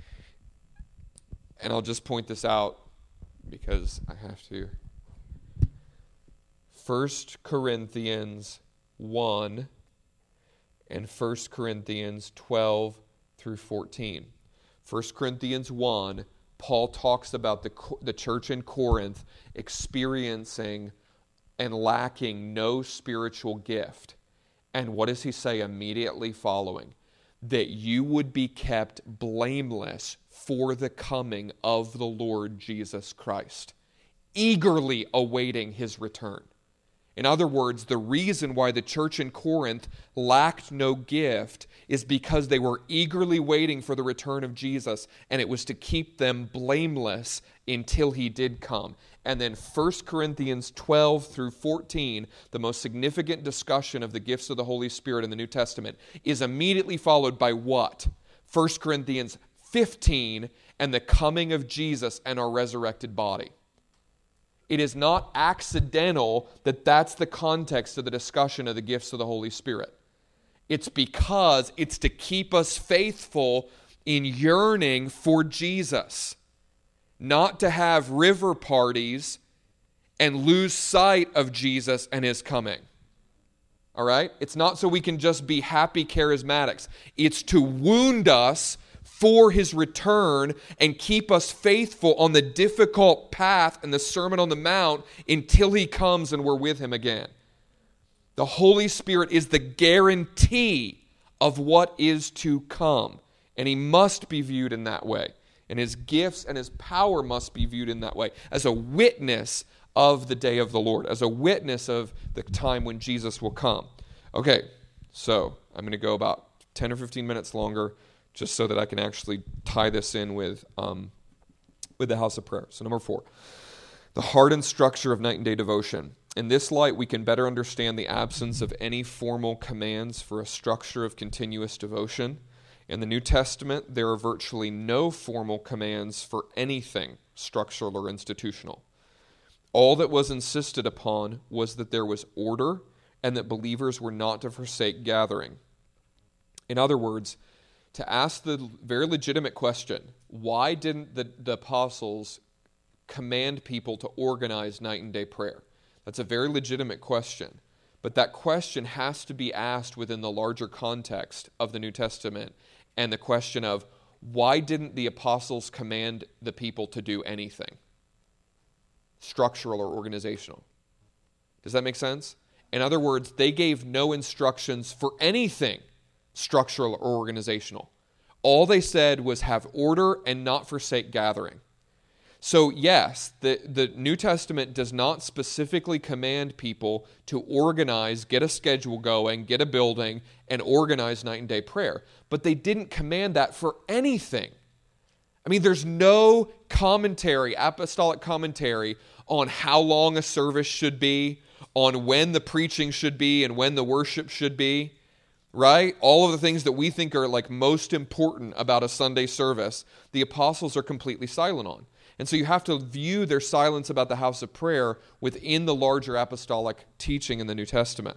Speaker 1: And I'll just point this out because I have to. 1 Corinthians 1 and 1 Corinthians 12 through 14. 1 Corinthians 1, Paul talks about the church in Corinth experiencing and lacking no spiritual gift. And what does he say immediately following? That you would be kept blameless for the coming of the Lord Jesus Christ, eagerly awaiting his return. In other words, the reason why the church in Corinth lacked no gift is because they were eagerly waiting for the return of Jesus, and it was to keep them blameless until he did come. And then 1 Corinthians 12 through 14, the most significant discussion of the gifts of the Holy Spirit in the New Testament, is immediately followed by what? 1 Corinthians 15 and the coming of Jesus and our resurrected body. It is not accidental that that's the context of the discussion of the gifts of the Holy Spirit. It's because it's to keep us faithful in yearning for Jesus, not to have river parties and lose sight of Jesus and his coming. All right? It's not so we can just be happy charismatics. It's to wound us for his return and keep us faithful on the difficult path and the Sermon on the Mount until he comes and we're with him again. The Holy Spirit is the guarantee of what is to come, and he must be viewed in that way. And his gifts and his power must be viewed in that way, as a witness of the day of the Lord, as a witness of the time when Jesus will come. Okay, so I'm going to go about 10 or 15 minutes longer, just so that I can actually tie this in with the house of prayer. So number 4, the heart and structure of night and day devotion. In this light, we can better understand the absence of any formal commands for a structure of continuous devotion. In the New Testament, there are virtually no formal commands for anything structural or institutional. All that was insisted upon was that there was order and that believers were not to forsake gathering. In other words, to ask the very legitimate question, why didn't the apostles command people to organize night and day prayer? That's a very legitimate question. But that question has to be asked within the larger context of the New Testament and the question of, why didn't the apostles command the people to do anything, structural or organizational? Does that make sense? In other words, they gave no instructions for anything structural or organizational. All they said was have order and not forsake gathering. So yes, the New Testament does not specifically command people to organize, get a schedule going, get a building, and organize night and day prayer. But they didn't command that for anything. I mean, there's no commentary, apostolic commentary, on how long a service should be, on when the preaching should be and when the worship should be, right? All of the things that we think are like most important about a Sunday service, the apostles are completely silent on. And so you have to view their silence about the house of prayer within the larger apostolic teaching in the New Testament.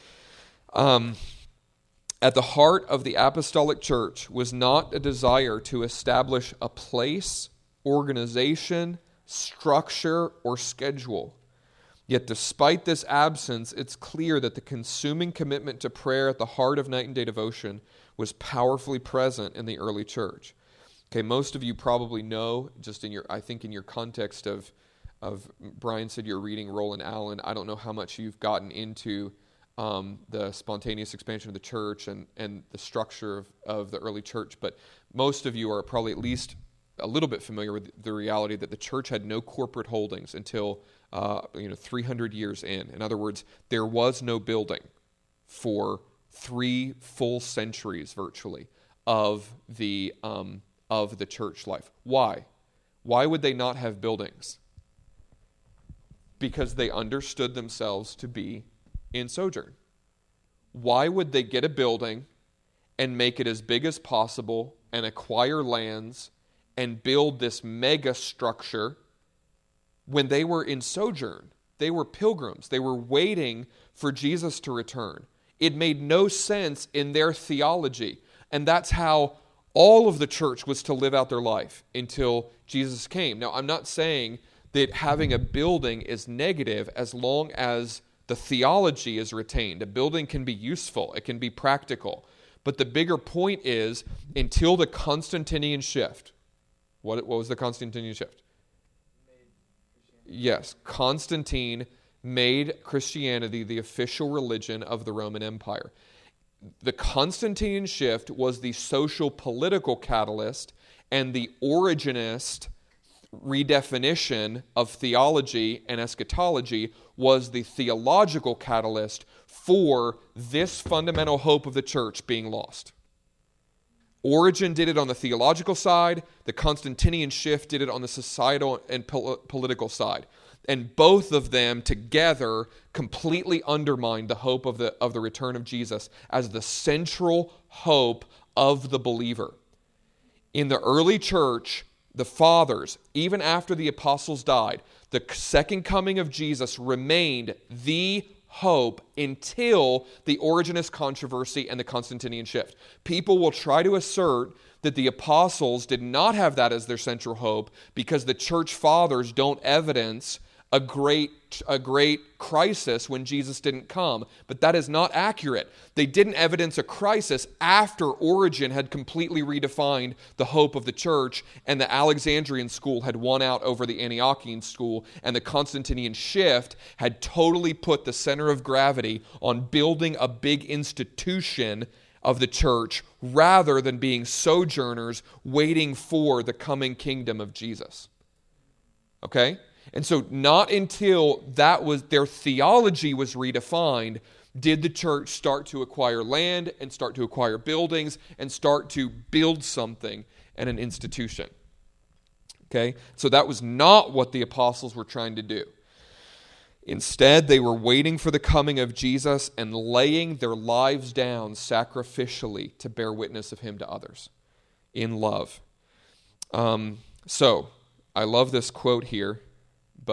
Speaker 1: At the heart of the apostolic church was not a desire to establish a place, organization, structure, or schedule. Yet despite this absence, it's clear that the consuming commitment to prayer at the heart of night and day devotion was powerfully present in the early church. Okay, most of you probably know, just in your context of Brian said you're reading Roland Allen. I don't know how much you've gotten into the spontaneous expansion of the church and the structure of the early church, but most of you are probably at least a little bit familiar with the reality that the church had no corporate holdings until 300 years in. In other words, there was no building for 3 full centuries virtually of the church life. Why? Why would they not have buildings? Because they understood themselves to be in sojourn. Why would they get a building and make it as big as possible and acquire lands and build this mega structure when they were in sojourn? They were pilgrims. They were waiting for Jesus to return. It made no sense in their theology. And that's how all of the church was to live out their life until Jesus came. Now, I'm not saying that having a building is negative as long as the theology is retained. A building can be useful. It can be practical. But the bigger point is, until the Constantinian shift. What was the Constantinian shift? Yes, Constantine made Christianity the official religion of the Roman Empire. The Constantinian shift was the social political catalyst, and the Origenist redefinition of theology and eschatology was the theological catalyst for this fundamental hope of the church being lost. Origen did it on the theological side. The Constantinian shift did it on the societal and political side. And both of them together completely undermined the hope of the return of Jesus as the central hope of the believer. In the early church, the fathers, even after the apostles died, the second coming of Jesus remained the hope until the Origenist controversy and the Constantinian shift. People will try to assert that the apostles did not have that as their central hope because the church fathers don't evidence a great crisis when Jesus didn't come. But that is not accurate. They didn't evidence a crisis after Origen had completely redefined the hope of the church and the Alexandrian school had won out over the Antiochian school, and the Constantinian shift had totally put the center of gravity on building a big institution of the church rather than being sojourners waiting for the coming kingdom of Jesus. Okay? And so not until their theology was redefined did the church start to acquire land and start to acquire buildings and start to build something and an institution. Okay? So that was not what the apostles were trying to do. Instead, they were waiting for the coming of Jesus and laying their lives down sacrificially to bear witness of him to others in love. So, I love this quote here, but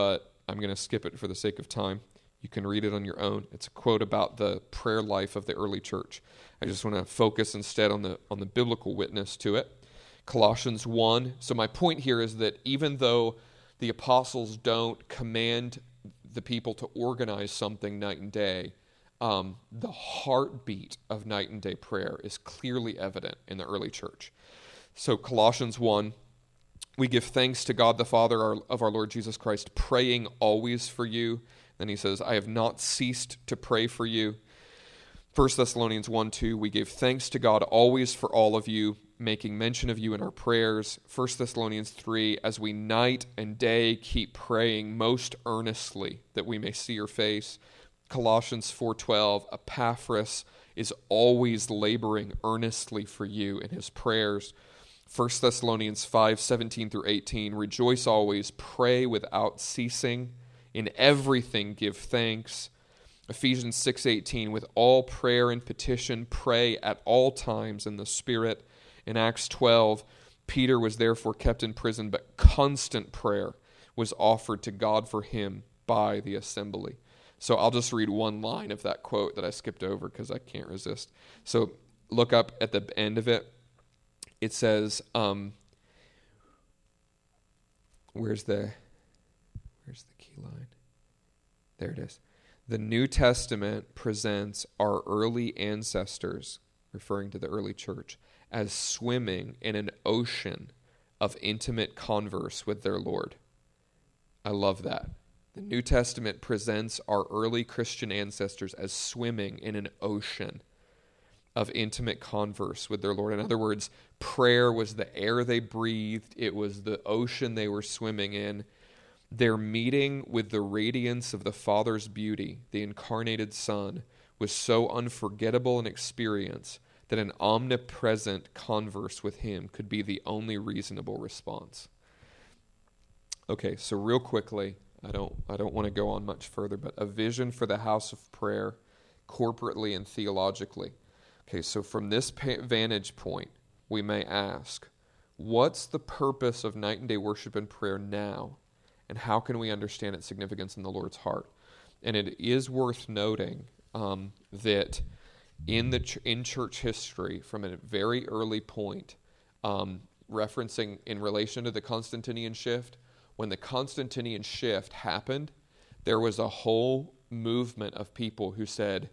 Speaker 1: I'm going to skip it for the sake of time. You can read it on your own. It's a quote about the prayer life of the early church. I just want to focus instead on the biblical witness to it. Colossians 1. So my point here is that even though the apostles don't command the people to organize something night and day, the heartbeat of night and day prayer is clearly evident in the early church. So Colossians 1, we give thanks to God the Father of our Lord Jesus Christ, praying always for you. Then he says, I have not ceased to pray for you. 1 Thessalonians 1, 2, we gave thanks to God always for all of you, making mention of you in our prayers. 1 Thessalonians 3, as we night and day keep praying most earnestly that we may see your face. Colossians 4:12, Epaphras is always laboring earnestly for you in his prayers. 1 Thessalonians 5:17 through 18, rejoice always, pray without ceasing, in everything give thanks. Ephesians 6:18, with all prayer and petition, pray at all times in the Spirit. In Acts 12, Peter was therefore kept in prison, but constant prayer was offered to God for him by the assembly. So I'll just read one line of that quote that I skipped over because I can't resist. So look up at the end of it. It says, where's the key line? There it is. The New Testament presents our early ancestors, referring to the early church, as swimming in an ocean of intimate converse with their Lord. I love that. The New Testament presents our early Christian ancestors as swimming in an ocean of intimate converse with their Lord. In other words, prayer was the air they breathed. It was the ocean they were swimming in. Their meeting with the radiance of the Father's beauty, the incarnated Son, was so unforgettable an experience that an omnipresent converse with him could be the only reasonable response. Okay, so real quickly, I don't want to go on much further, but a vision for the house of prayer, corporately and theologically. Okay, so from this vantage point, we may ask, what's the purpose of night and day worship and prayer now? And how can we understand its significance in the Lord's heart? And it is worth noting that in church history, from a very early point, referencing in relation to the Constantinian shift, when the Constantinian shift happened, there was a whole movement of people who said,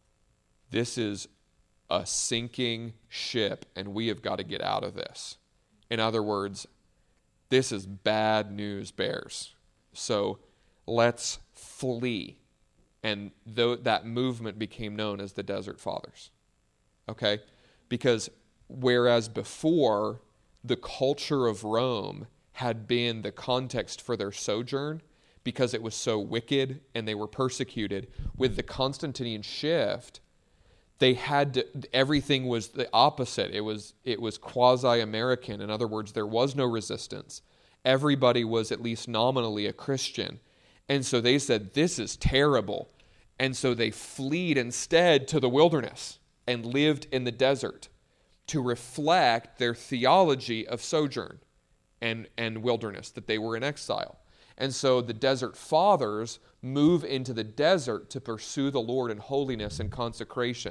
Speaker 1: this is a sinking ship and we have got to get out of this. In other words, this is bad news bears. So let's flee. And that movement became known as the Desert Fathers. Okay? Because whereas before the culture of Rome had been the context for their sojourn because it was so wicked and they were persecuted, with the Constantinian shift, they had to, everything was the opposite. It was quasi-American. In other words, there was no resistance. Everybody was at least nominally a Christian. And so they said, this is terrible. And so they fled instead to the wilderness and lived in the desert to reflect their theology of sojourn and wilderness, that they were in exile. And so the Desert Fathers move into the desert to pursue the Lord in holiness and consecration.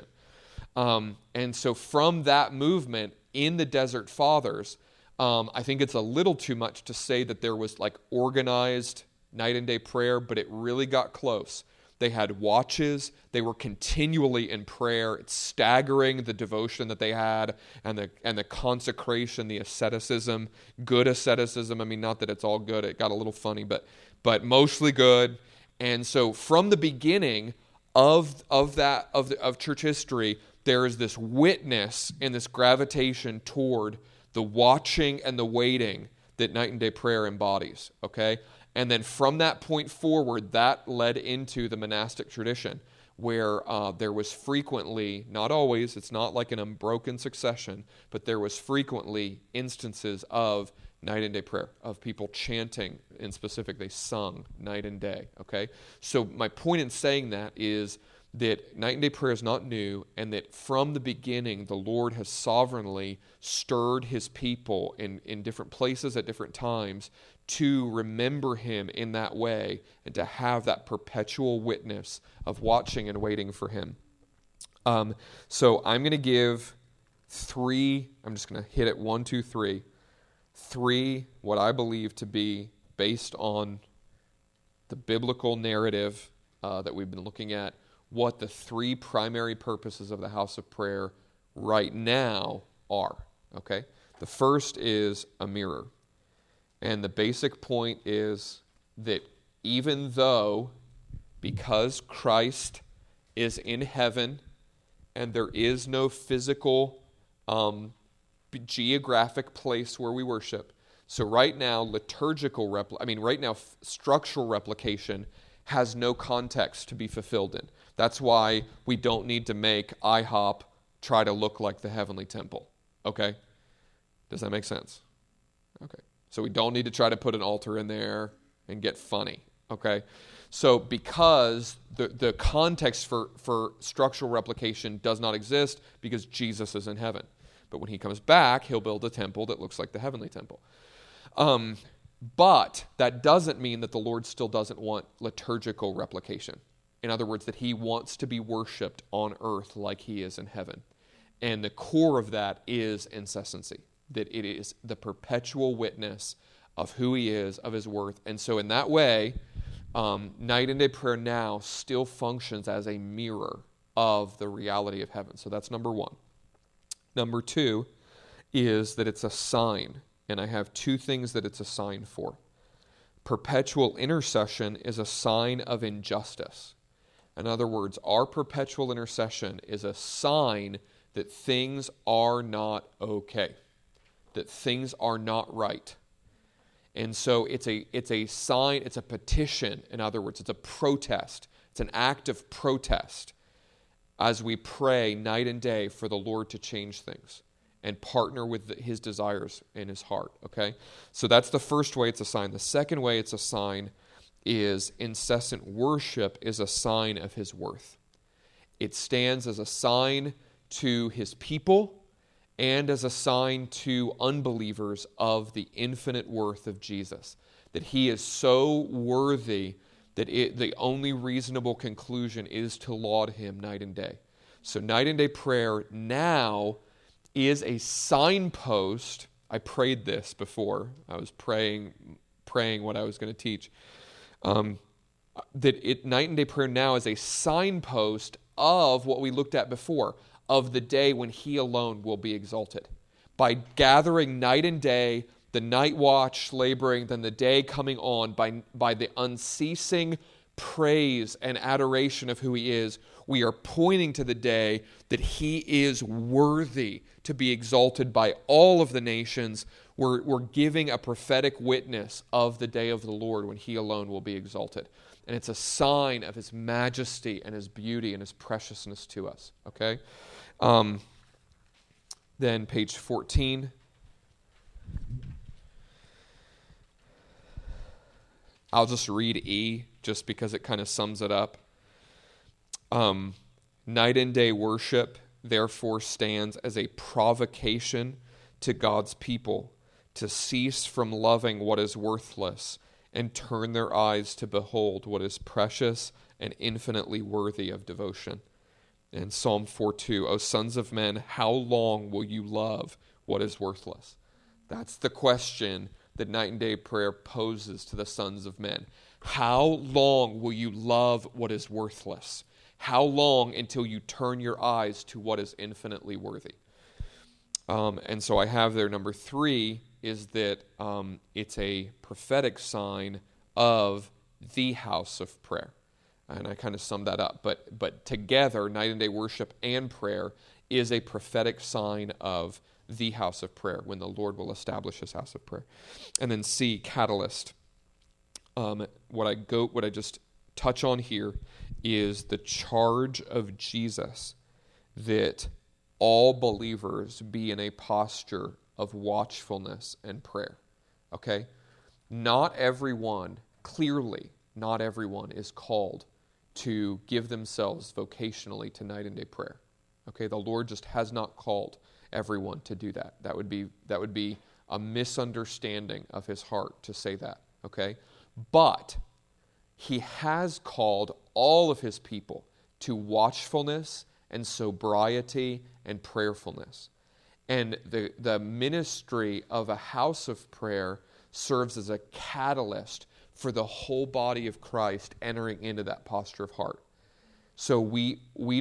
Speaker 1: And so from that movement in the Desert Fathers, I think it's a little too much to say that there was like organized night and day prayer, but it really got close. They had watches. They were continually in prayer. It's staggering the devotion that they had and the consecration, the asceticism, good asceticism. I mean, not that it's all good. It got a little funny, but mostly good. And so from the beginning of church history, there is this witness and this gravitation toward the watching and the waiting that night and day prayer embodies, okay? And then from that point forward, that led into the monastic tradition where there was frequently, not always, it's not like an unbroken succession, but there was frequently instances of night and day prayer, of people chanting, in specific, they sung night and day, okay? So my point in saying that is that night and day prayer is not new, and that from the beginning, the Lord has sovereignly stirred his people in different places at different times to remember him in that way and to have that perpetual witness of watching and waiting for him. So I'm going to give three, I'm just going to hit it 1, 2, 3. Three, what I believe to be based on the biblical narrative that we've been looking at, what the three primary purposes of the house of prayer right now are. Okay? The first is a mirror. And the basic point is that even though, because Christ is in heaven and there is no physical geographic place where we worship, so right now structural replication has no context to be fulfilled in. That's why we don't need to make IHOP try to look like the heavenly temple. Okay? Does that make sense? Okay. So we don't need to try to put an altar in there and get funny. Okay? So because the context for structural replication does not exist because Jesus is in heaven. But when he comes back, he'll build a temple that looks like the heavenly temple. But that doesn't mean that the Lord still doesn't want liturgical replication. In other words, that he wants to be worshipped on earth like he is in heaven. And the core of that is incessancy, that it is the perpetual witness of who he is, of his worth. And so in that way, night and day prayer now still functions as a mirror of the reality of heaven. So that's number one. Number two is that it's a sign. And I have two things that it's a sign for. Perpetual intercession is a sign of injustice. In other words, our perpetual intercession is a sign that things are not okay, that things are not right. And so it's a sign, it's a petition. In other words, it's a protest. It's an act of protest as we pray night and day for the Lord to change things and partner with his desires in his heart, okay? So that's the first way it's a sign. The second way it's a sign is incessant worship is a sign of his worth. It stands as a sign to his people and as a sign to unbelievers of the infinite worth of Jesus, that he is so worthy that the only reasonable conclusion is to laud him night and day. So night and day prayer now is a signpost. I prayed this before. I was praying what I was going to teach. Night and day prayer now is a signpost of what we looked at before, of the day when he alone will be exalted. By gathering night and day, the night watch laboring, then the day coming on, by the unceasing praise and adoration of who he is, we are pointing to the day that he is worthy to be exalted by all of the nations. We're giving a prophetic witness of the day of the Lord when he alone will be exalted. And it's a sign of his majesty and his beauty and his preciousness to us. Okay? Then page 14. I'll just read E just because it kind of sums it up. Night and day worship therefore stands as a provocation to God's people to cease from loving what is worthless and turn their eyes to behold what is precious and infinitely worthy of devotion. In Psalm 4:2, O sons of men, how long will you love what is worthless? That's the question that night and day prayer poses to the sons of men. How long will you love what is worthless? How long until you turn your eyes to what is infinitely worthy? And so I have there number 3 is that it's a prophetic sign of the house of prayer. And I kind of summed that up. But together, night and day worship and prayer is a prophetic sign of the house of prayer, when the Lord will establish his house of prayer. And then C, catalyst. What I just touch on here is the charge of Jesus that all believers be in a posture of watchfulness and prayer. Okay? Not everyone is called to give themselves vocationally to night and day prayer. Okay? The Lord just has not called everyone to do that. That would be a misunderstanding of his heart to say that, okay? But he has called all of his people to watchfulness and sobriety and prayerfulness. And the ministry of a house of prayer serves as a catalyst for the whole body of Christ entering into that posture of heart. So we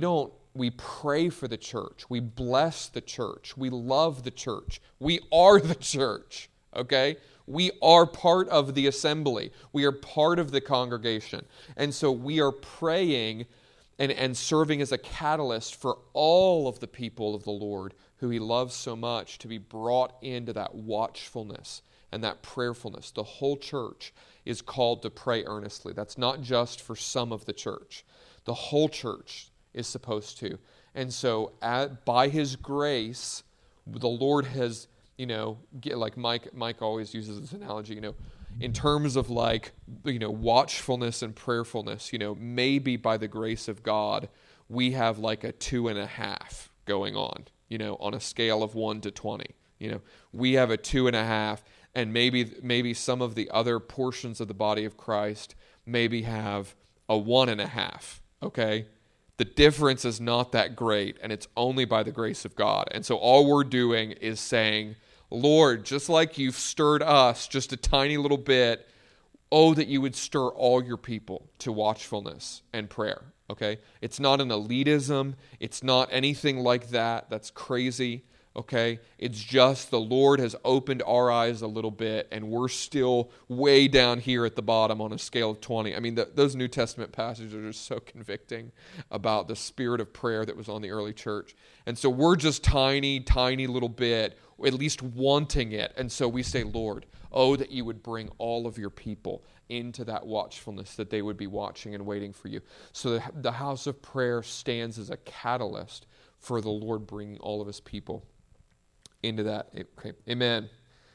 Speaker 1: pray for the church. We bless the church. We love the church. We are the church, okay? We are part of the assembly. We are part of the congregation. And so we are praying and serving as a catalyst for all of the people of the Lord who he loves so much to be brought into that watchfulness and that prayerfulness. The whole church is called to pray earnestly. That's not just for some of the church. The whole church is supposed to. And so by his grace, the Lord has, like Mike always uses this analogy, in terms of watchfulness and prayerfulness, maybe by the grace of God, we have like a 2.5 going on a scale of 1 to 20. We have a 2.5, and maybe some of the other portions of the body of Christ maybe have a 1.5, okay? The difference is not that great, and it's only by the grace of God. And so all we're doing is saying, Lord, just like you've stirred us just a tiny little bit, that you would stir all your people to watchfulness and prayer, okay? It's not an elitism. It's not anything like that. That's crazy, okay? It's just the Lord has opened our eyes a little bit, and we're still way down here at the bottom on a scale of 20. I mean, those New Testament passages are just so convicting about the spirit of prayer that was on the early church. And so we're just tiny little bit, at least wanting it. And so we say, Lord, that you would bring all of your people into that watchfulness, that they would be watching and waiting for you. So the house of prayer stands as a catalyst for the Lord bringing all of his people into that. Okay, amen.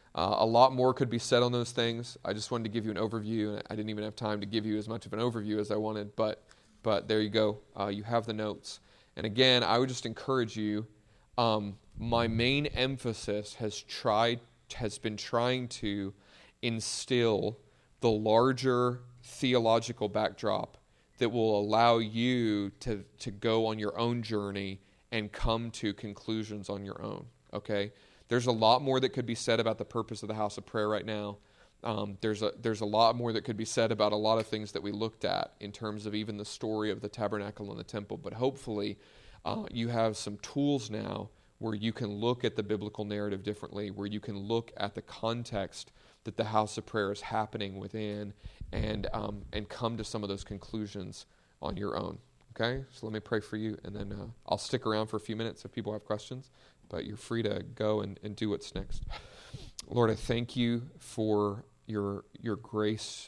Speaker 1: A lot more could be said on those things. I just wanted to give you an overview, and I didn't even have time to give you as much of an overview as I wanted, but there you go. You have the notes. And again, I would just encourage you, my main emphasis has been trying to instill the larger theological backdrop that will allow you to go on your own journey and come to conclusions on your own, okay? There's a lot more that could be said about the purpose of the house of prayer right now. There's a lot more that could be said about a lot of things that we looked at in terms of even the story of the tabernacle and the temple, but hopefully you have some tools now where you can look at the biblical narrative differently, where you can look at the context that the house of prayer is happening within, and come to some of those conclusions on your own. Okay? So let me pray for you, and then I'll stick around for a few minutes if people have questions, but you're free to go and do what's next. Lord, I thank you for your grace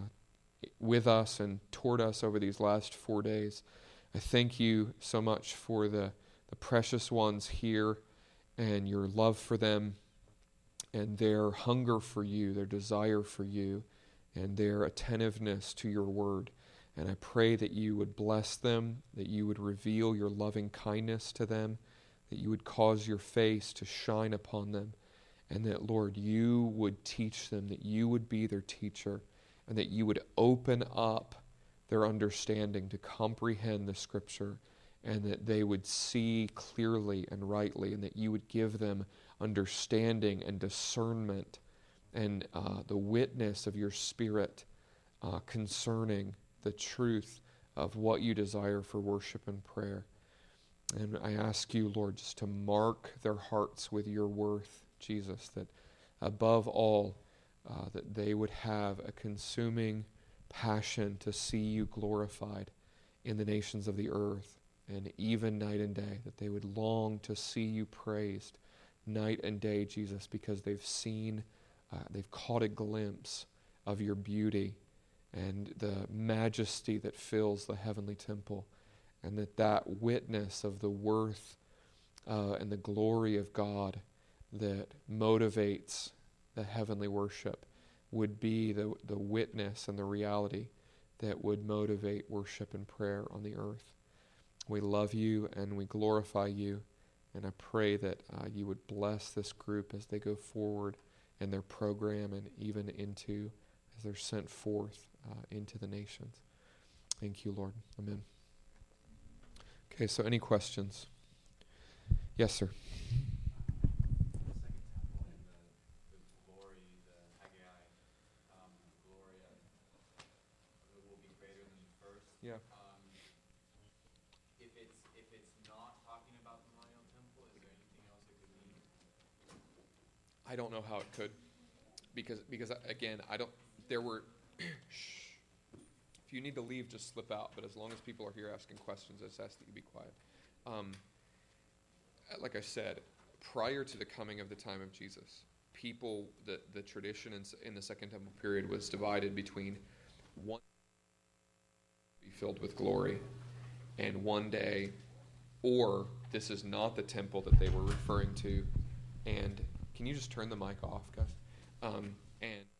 Speaker 1: with us and toward us over these last 4 days. I thank you so much for the precious ones here and your love for them and their hunger for you, their desire for you, and their attentiveness to your word. And I pray that you would bless them, that you would reveal your loving kindness to them, that you would cause your face to shine upon them, and that, Lord, you would teach them, that you would be their teacher, and that you would open up their understanding to comprehend the Scripture, and that they would see clearly and rightly, and that you would give them understanding and discernment and the witness of your Spirit concerning the truth of what you desire for worship and prayer. And I ask you, Lord, just to mark their hearts with your worth, Jesus, that above all, that they would have a consuming passion to see you glorified in the nations of the earth, and even night and day, that they would long to see you praised night and day, Jesus, because they've seen, they've caught a glimpse of your beauty and the majesty that fills the heavenly temple, and that witness of the worth and the glory of God that motivates the heavenly worship would be the witness and the reality that would motivate worship and prayer on the earth. We love you and we glorify you, and I pray that you would bless this group as they go forward and their program, and even into as they're sent forth into the nations. Thank you, Lord. Amen. Okay, so any questions? Yes, sir. Yeah.
Speaker 2: If it's not talking about the millennial temple, is there anything else it could mean?
Speaker 1: I don't know how it could, because again, I don't. There were. Shh. If you need to leave, just slip out. But as long as people are here asking questions, I just ask that you be quiet. Like I said, prior to the coming of the time of Jesus, people, the tradition in the Second Temple period was divided between one be filled with glory, and one day, or this is not the temple that they were referring to. And can you just turn the mic off, guys? And